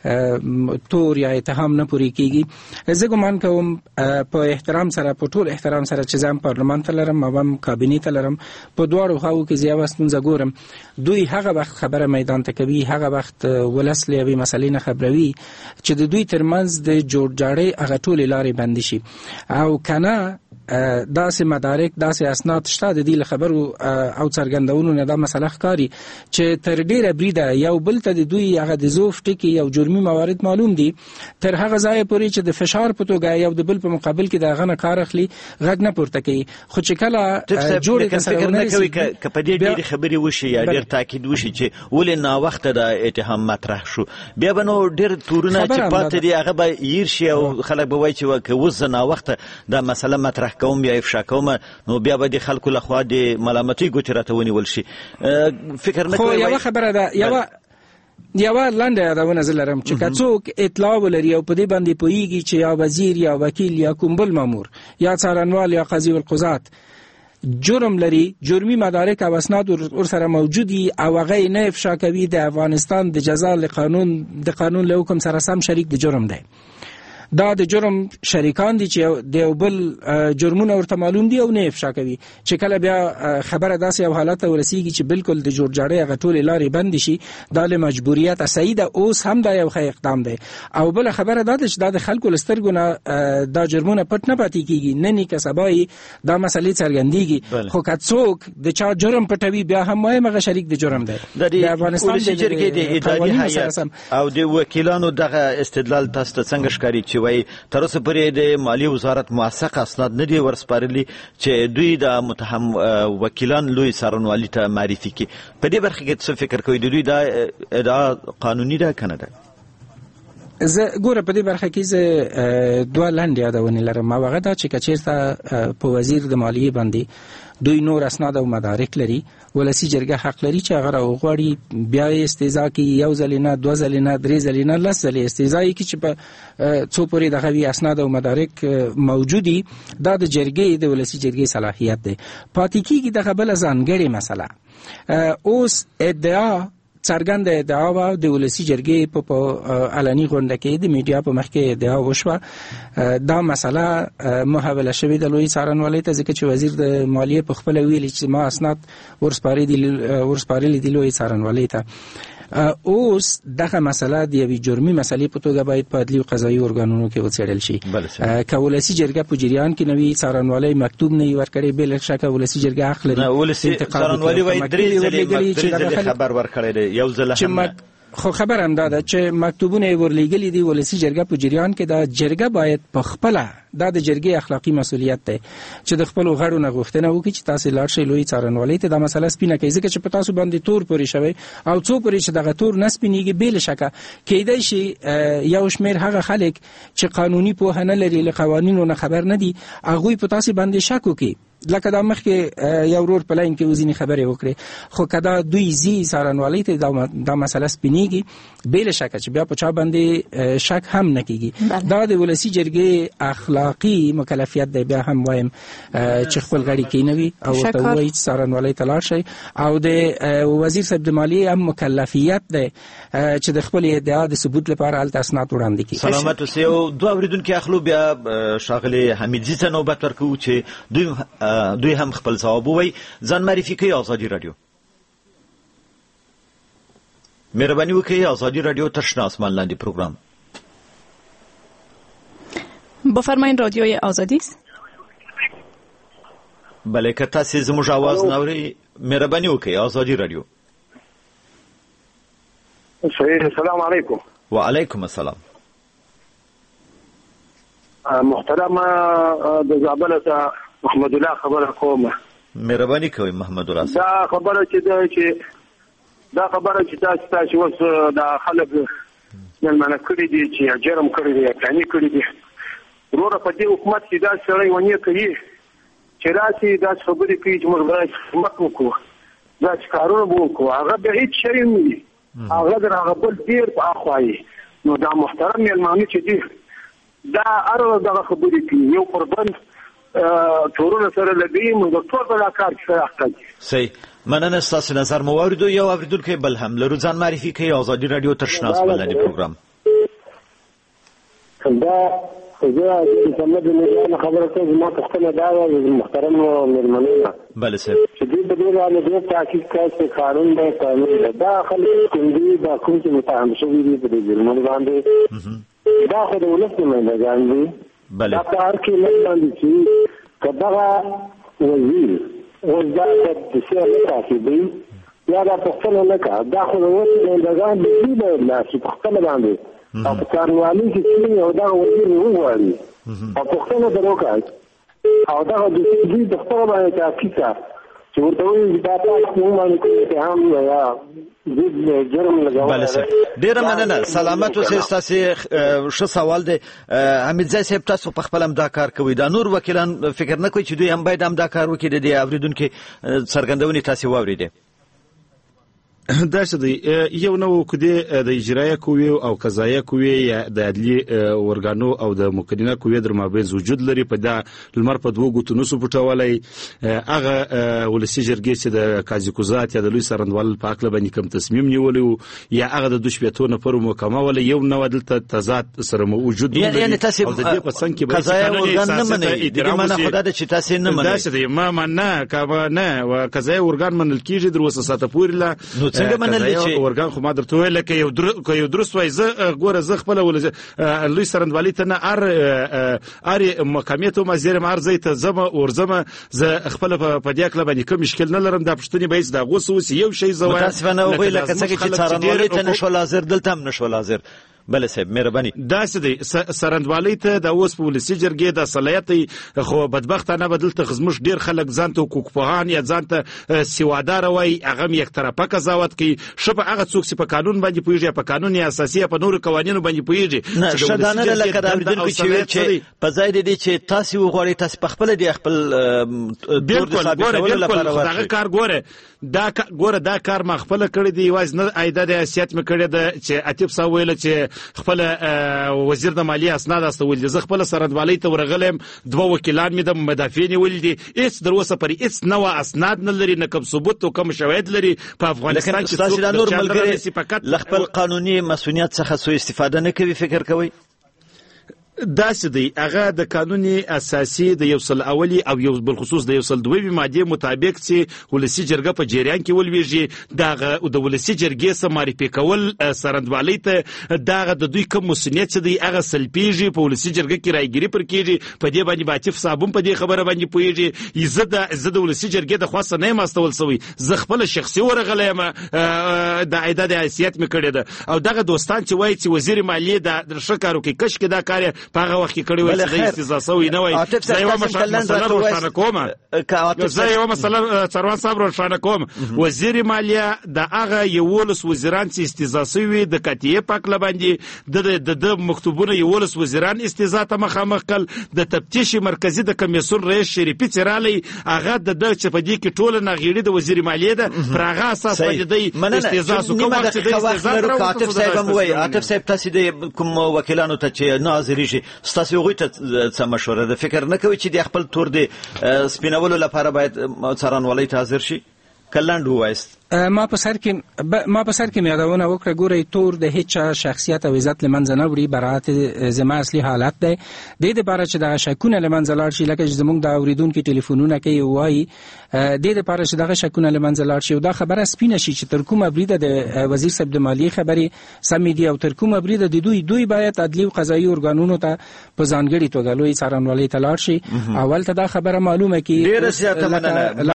تور یا اتهام نه پوری کیږي. زه ګمان کوم په احترام سره په ټول احترام سره چې ځم پارلمان ته لرم او هم کابینه ته لرم په دواړو خواو کې زیاته ستونزه ګورم. دوی هغه وخت خبره میدان ته کوي، هغه وخت ولس لوي مسلې نه خبروي چې د دوی ترمنځ د جوړجاړي هغه ټول لارې بند شي او کنه داسې مدارک داسې اسناد شته د دې خبرو او څرګندونو نه دا مسله ښکاري چې تر ډیره بریده یو بل ته د دوی هغه د زوف ټکی یو جرمي موارد معلوم دي تر هغه ځای پورې چې د فشار په توګه یو د بل په مقابل کې د غنه کار اخلي غږ نه پورته کوي. خو چې کله جوړ کنه کوي ک په دې ډېر خبري وشي یا ډېر تاکید وشي چې ولې نا وخت د اتهام مطرح شو بیا به نو ډېر تورونه چې پاتې دي هغه به ير شي او خلک به وایي چې وځ نا وخت دا مسله مطرح کوم یا افشا کوم نو بیا به د خلکو لخوا د ملامتۍ ګوتې راته ونیول شي. فکر نه کوي یو خبره ده یو یو لاندې یادونه زه لرم چې که څوک اطلاع ولري او په دې باندې پوهیږي چې یا وزیر یا وکیل یا کوم بل مامور یا څارنوال یا قاضي القضات جرم لري، جرمي مدارک او اسناد ور سره موجودي او هغه نه افشا کوي، د افغانستان د جزا قانون د قانون له حکم سره سم شریک د جرم دی. دا د جرم شریکان دي چې د یو بل جرمونه ورته معلوم دي او نه افشا کوي. چې کله بیا خبره داسې یو حالت ورسیږي چې بالکل د جوړجاړي هغه ټولې لارې بند شي، دا له مجبوریت صحیح ده. اوس هم دا یو ښه اقدام دی. او بل خبره دا ده چې دا د خلکو له سترګو نه دا جرمونه پټ نه پاتې کیږي، نن که سبا دا مسلې څرګندېږي. خو که څوک د چا جرم پټوي بیا هم وایم هغه شریک د جرم دی. د افغانستان د جرګې د اداري هیئت او د وکیلانو دغه استدلال تاسو ته څنګه ښکاري چې وای تر اوسه پورې د مالی وزارت موثق اسناد نه دي ورسپارلي چې دوی د متهم وکیلان لوی څارنوالي ته معرفي کړي؟ په دې برخه کې څه فکر کوئ؟ د دوی دا ادعا قانوني ده کنه ده؟ زه ګوره په دې برخه کې زه دوه لاندې یادونې لرم. هغه دا چې که چېرته په وزیر د مالیې باندې دوی نور اسناد او مدارک لري، ولسی جرګه حق لري چې هغه راوغواړي بیا استیضا کوي، یو ځل نه دوه ځل نه درې ځل نه لس ځل استیضا کوي چې په څو پورې دغه وی اسناد او مدارک موجودي. دا د جرګې د ولسی جرګې صلاحیت دی. پاتې کېږي دغه بل ځانګړې مسله. اوس ادعا څرګند ادعا و د ولسی جرګې په علني غونډه کې د میډیا په مخ کې ادعا وشوه دا مسله محوله شوې د لوی څارنوالۍ ته، ځکه چې وزیر د مالیې په خپل ویلي چې ما اسناد ورسپارلي دي ورسپارلي دي لوی څارنوالۍ ته. اوس دغه مسله د یوې جرمي مسلې په توګه باید په عدلي او قضایي ارګانونو کې وڅېړل شي. که ولسي جرګه په جریان کې نه وي، څارنوالۍ مکتوب نه وي ورکړی، بې له شکه ولسي جرګه حق لري ولسي څارنوالۍ وایي درې ځلې خبر ورکړی دی، یو ځل هم خو خبر هم دا ده چې مکتوبونه ورلېږلي دي ولسي جرګه په جریان کې. دا جرګه باید په خپله، دا د جرګې اخلاقي مسؤلیت دی چې د خپلو غړو نه غوښتنه وکړي چې تاسې لاړ شئ لوی څارنوالۍ ته دا مسله سپینه کړئ، ځکه چې په تاسو باندې تور پورې شوی او څو پورې چې دغه تور نه سپینېږي، بې له شکه کیدای شي یو شمېر هغه خلک چې قانوني پوهه نه لري، له قوانینو نه خبر نه دي، هغوی په تاسې باندې شک وکړي. لکه دا مخکې یو ورور په لاین کې وزینې خبرې وکړي، خو که دا دوی ځي څارنوالۍ ته دا مسله سپینېږي، بې له شکه چې بیا په چا باندې شک هم نه کېږي. دا د ولسي جرګې اخلاقي مکلفیت دی، بیا هم وایم چې خپل غړي کېنوي او ورته ووایي چې څارنوالۍ ته لاړ شئ. او د وزیر صاحب د مالیې هم مکلفیت دی چې د خپل ادعا د ثبوت لپاره هلته اسناد وړاندې کړي. سلامت اوسئ. او دوه اورېدونکي اخلو، بیا ښاغلي حمیدزي ته نوبت ورکوو چې دوی دوی هم خپل ځواب ووایي. ځان معرفي کوي آزادي رادیو. مهرباني وکړئ آزادی رادیو تشنه آسمان لاندې پروگرام. بفرمایید رادیوی آزادی است. بله که تاسې زموږ आवाज ناوري مهرباني وکړئ آزادی رادیو. صحیح. السلام علیکم. وعلیکم السلام. محترم د زابل ته محمد الله خبره کوم. مهرباني کوئ محمد الله. دا خبره چې دا چې دا خبره چې تاسو تاسو اوس دا خلک مېلمانه کړي دي چې جرم کړی دی، پلانې کړي دي. وروره په دې حکومت کې دا سړی ونې کوي چې راسي دا خبرې کوي چې موږ باید خدمت وکړو، دا چې کارونه به وکړو، هغه به هېڅ شی نه وي، هغه د هغه بل ډېر په اخوا وي. نو دا محترم مېلمانه چې دي دا هر دغه خبرې کوي، یو پر بل تورونه سره لګوي، موږ ټول په دا کار کې سره اخته دي. صحیح. مننه ستاسو نظر مو واورېدو. یو اورېدونکی بل هم لرو. ځان معرفي کوي آزادي رادیو تشنه آسمان لاندې پروګرام. دا زه د محمد نور خبره کوم، ما پوښتنه دا وه د محترم مېلمنو. بله صاحب. چې دوی په دې باندې ډېر تاکید کوي چې قانون دی، قانون دی. دا خلک کوم دي، دا کوم چې متهم شوي دي په دې جرمونو باندې، دا خو د ولس نمایندګان دي. بله. دا په هر کې نه باندې چې که دغه وزیر اوس دا د سیاسي نه تعقیبوي یا دا پوښتنه نه کوي، دا خو د ولس نمایندګان دي، دوی باید لاړ شي په خپله باندې او په څارنوالۍ کې چې یو دغه وزیر وغواړي او پوښتنه ترې وکړي او دغه دوی په خپله باندې تعقیب کړه چې ورته وایي چې دا تاسو کوم باندې کوم اتهام یا بله صاحب. ډیره مننه. سلامت اوسئ. ستاسو ښه سوال دی. حمیدزی صاحب تاسو په خپل هم دا کار کوئ، دا نور وکیلان فکر نه کوي چې دوی هم باید هم دا کار وکړي؟ د دې اورېدونکي څرګندونې تاسې واورېدې. دا څه دی، یو نو کدی د اجرایه قوې او قضایه قوې یا د عدلي ورګانو او د مقننه قوې در مابین وجود لري. په دا لمر په دوه ګوتو نسو پټولای هغه ولسی جرګې چې د قاضي قضات یا د لوی څارنوال په حق باندې کوم تصمیم نیولی یا هغه د دوه شپېتو نفر محکمه ول یو نو دلته تضاد سره موجود دی. یعنی تاسو قضایه ورګان نه منئ؟ دغه معنا خدای د چې تاسو نه منئ. دا څه دی، ما مننه کبه نه و قضایه ورګان منل کیږي در وسه ساته پورې لا څنګه منل چې ورګان خو ما درته ویل کې یو در کې یو درست وای زه ګوره زه خپل ول لوی سرندوالي ته نه ار ار محکمې ته مزیر مار زیته زما ورزمه زه خپل په دې کله باندې کوم مشکل نه لرم. دا پښتني به دا غوسوس یو شی زوای متاسفانه وی لکه څنګه چې سرندوالي ته نشو لازر دلته هم نشو لازر. بله صاحب مهرباني. دا څه دی، سرندوالۍ ته د اوس په ولسي جرګې د صلاحیت خو بدبختانه بدلته خزمش ډیر خلک ځان ته حقوقپوهان یا ځان ته سیوادار وای، هغه یک طرفه قضاوت کوي. شپه هغه څوک چې په قانون باندې پوهیږي، په قانون اساسي په نور قوانینو باندې پوهیږي. نه شدانه لکه دا اورېدونکو چې ویل چې په ځای دې چې تاسو وغواړئ تاسو په خپل دی خپل بالکل ګوره بالکل هغه کار ګوره دا ګوره دا کار ما خپل کړی دی، واز نه ایده د سیاست مې کړی د چې اتیب سا ویل چې خپل وزیر د مالیې اسناد استول دي. زه خپل سرندوالۍ ته ورغلم، دوه وکیلان مې د مدافع نیولي دي، هیڅ در اوسه پورې هیڅ نوع اسناد نه لري، نه کوم ثبوت او کوم شواهد لري په افغانستان کې. څوک د نور ملګري له خپل قانوني مسؤلیت څخه سوء استفاده نه کوي، فکر کوي داسې دی. هغه د قانون اساسي د یو سل اولی او یو بالخصوص د یو سل دویمې مادې مطابق چې ولسي جرګه په جریان کې ولویږي، دغه د ولسي جرګې سره معرفي کول سرندوالۍ ته دغه د دوی کوم مسؤلیت دی هغه سلبیږي، په ولسي جرګه کې رایګیري پر کېږي. په دې باندې باچف صاحب په دې خبره باندې پوهېږي. زه د زه د ولسي جرګې د خاصه نه یم استول سوی، زه خپل شخصي ورغلی یم، د عیداد حیثیت مې کړې ده. او دغه دوستان چې وایي چې وزیر مالیې د ښه کارو کې کش کې دا کار په هغه وخت کې کړی وای چې د استضافه سوی نه وای. زه یوه مسله روښانه کوم، زه یوه مسله څروان صاحب روښانه کوم. وزیر مالیه د هغه یولس وزیران چې استضافه سوي د قطعیې په هکله باندې د د مکتوبونه یولس وزیران استضافه ته مخامخ کړل. د تفتیش مرکزي د کمیسیون رئیس شریفي چې رالی، هغه د ده چې په دې کې ټوله ناغېړي د وزیر مالیې ده، پر هغه اساس باندې دی استضافه سو. کوم وخت چې د استضافه عاطف صاحب هم وایي، عاطف صاحب تاسې د کوم وکیلانو ته چې نه حاضرېږي ستاسو هغوی ته څه مشوره ده؟ فکر نه کوي چې د خپل تور د سپینولو لپاره باید څارنوالۍ ته حاضر شي؟ که لنډ ووایست. ما په سر کې ما په سر کې یادونه وکړه، ګورئ تور د هیڅ شخصیت او عزت لمنځه نه وړي، برات زما اصلي حالت دی. د دې لپاره چې دغه شکونه لمنځه لاړ شي، لکه چې زموږ د اورېدونکي ټلیفونونه کوي وایي، د دې لپاره چې دغه شکونه لمنځه لاړ شي او دا خبره سپینه شي چې تر کومه بریده د وزیر صاحب د مالیې خبرې سمې دي او تر کومه بریده د دوی دوی باید عدلي او قضایي ارګانونو ته په ځانګړې توګه لوی څارنوالۍ ته لاړ شي. اول ته دا خبره معلومه کړي. ډېره زیاته مننه.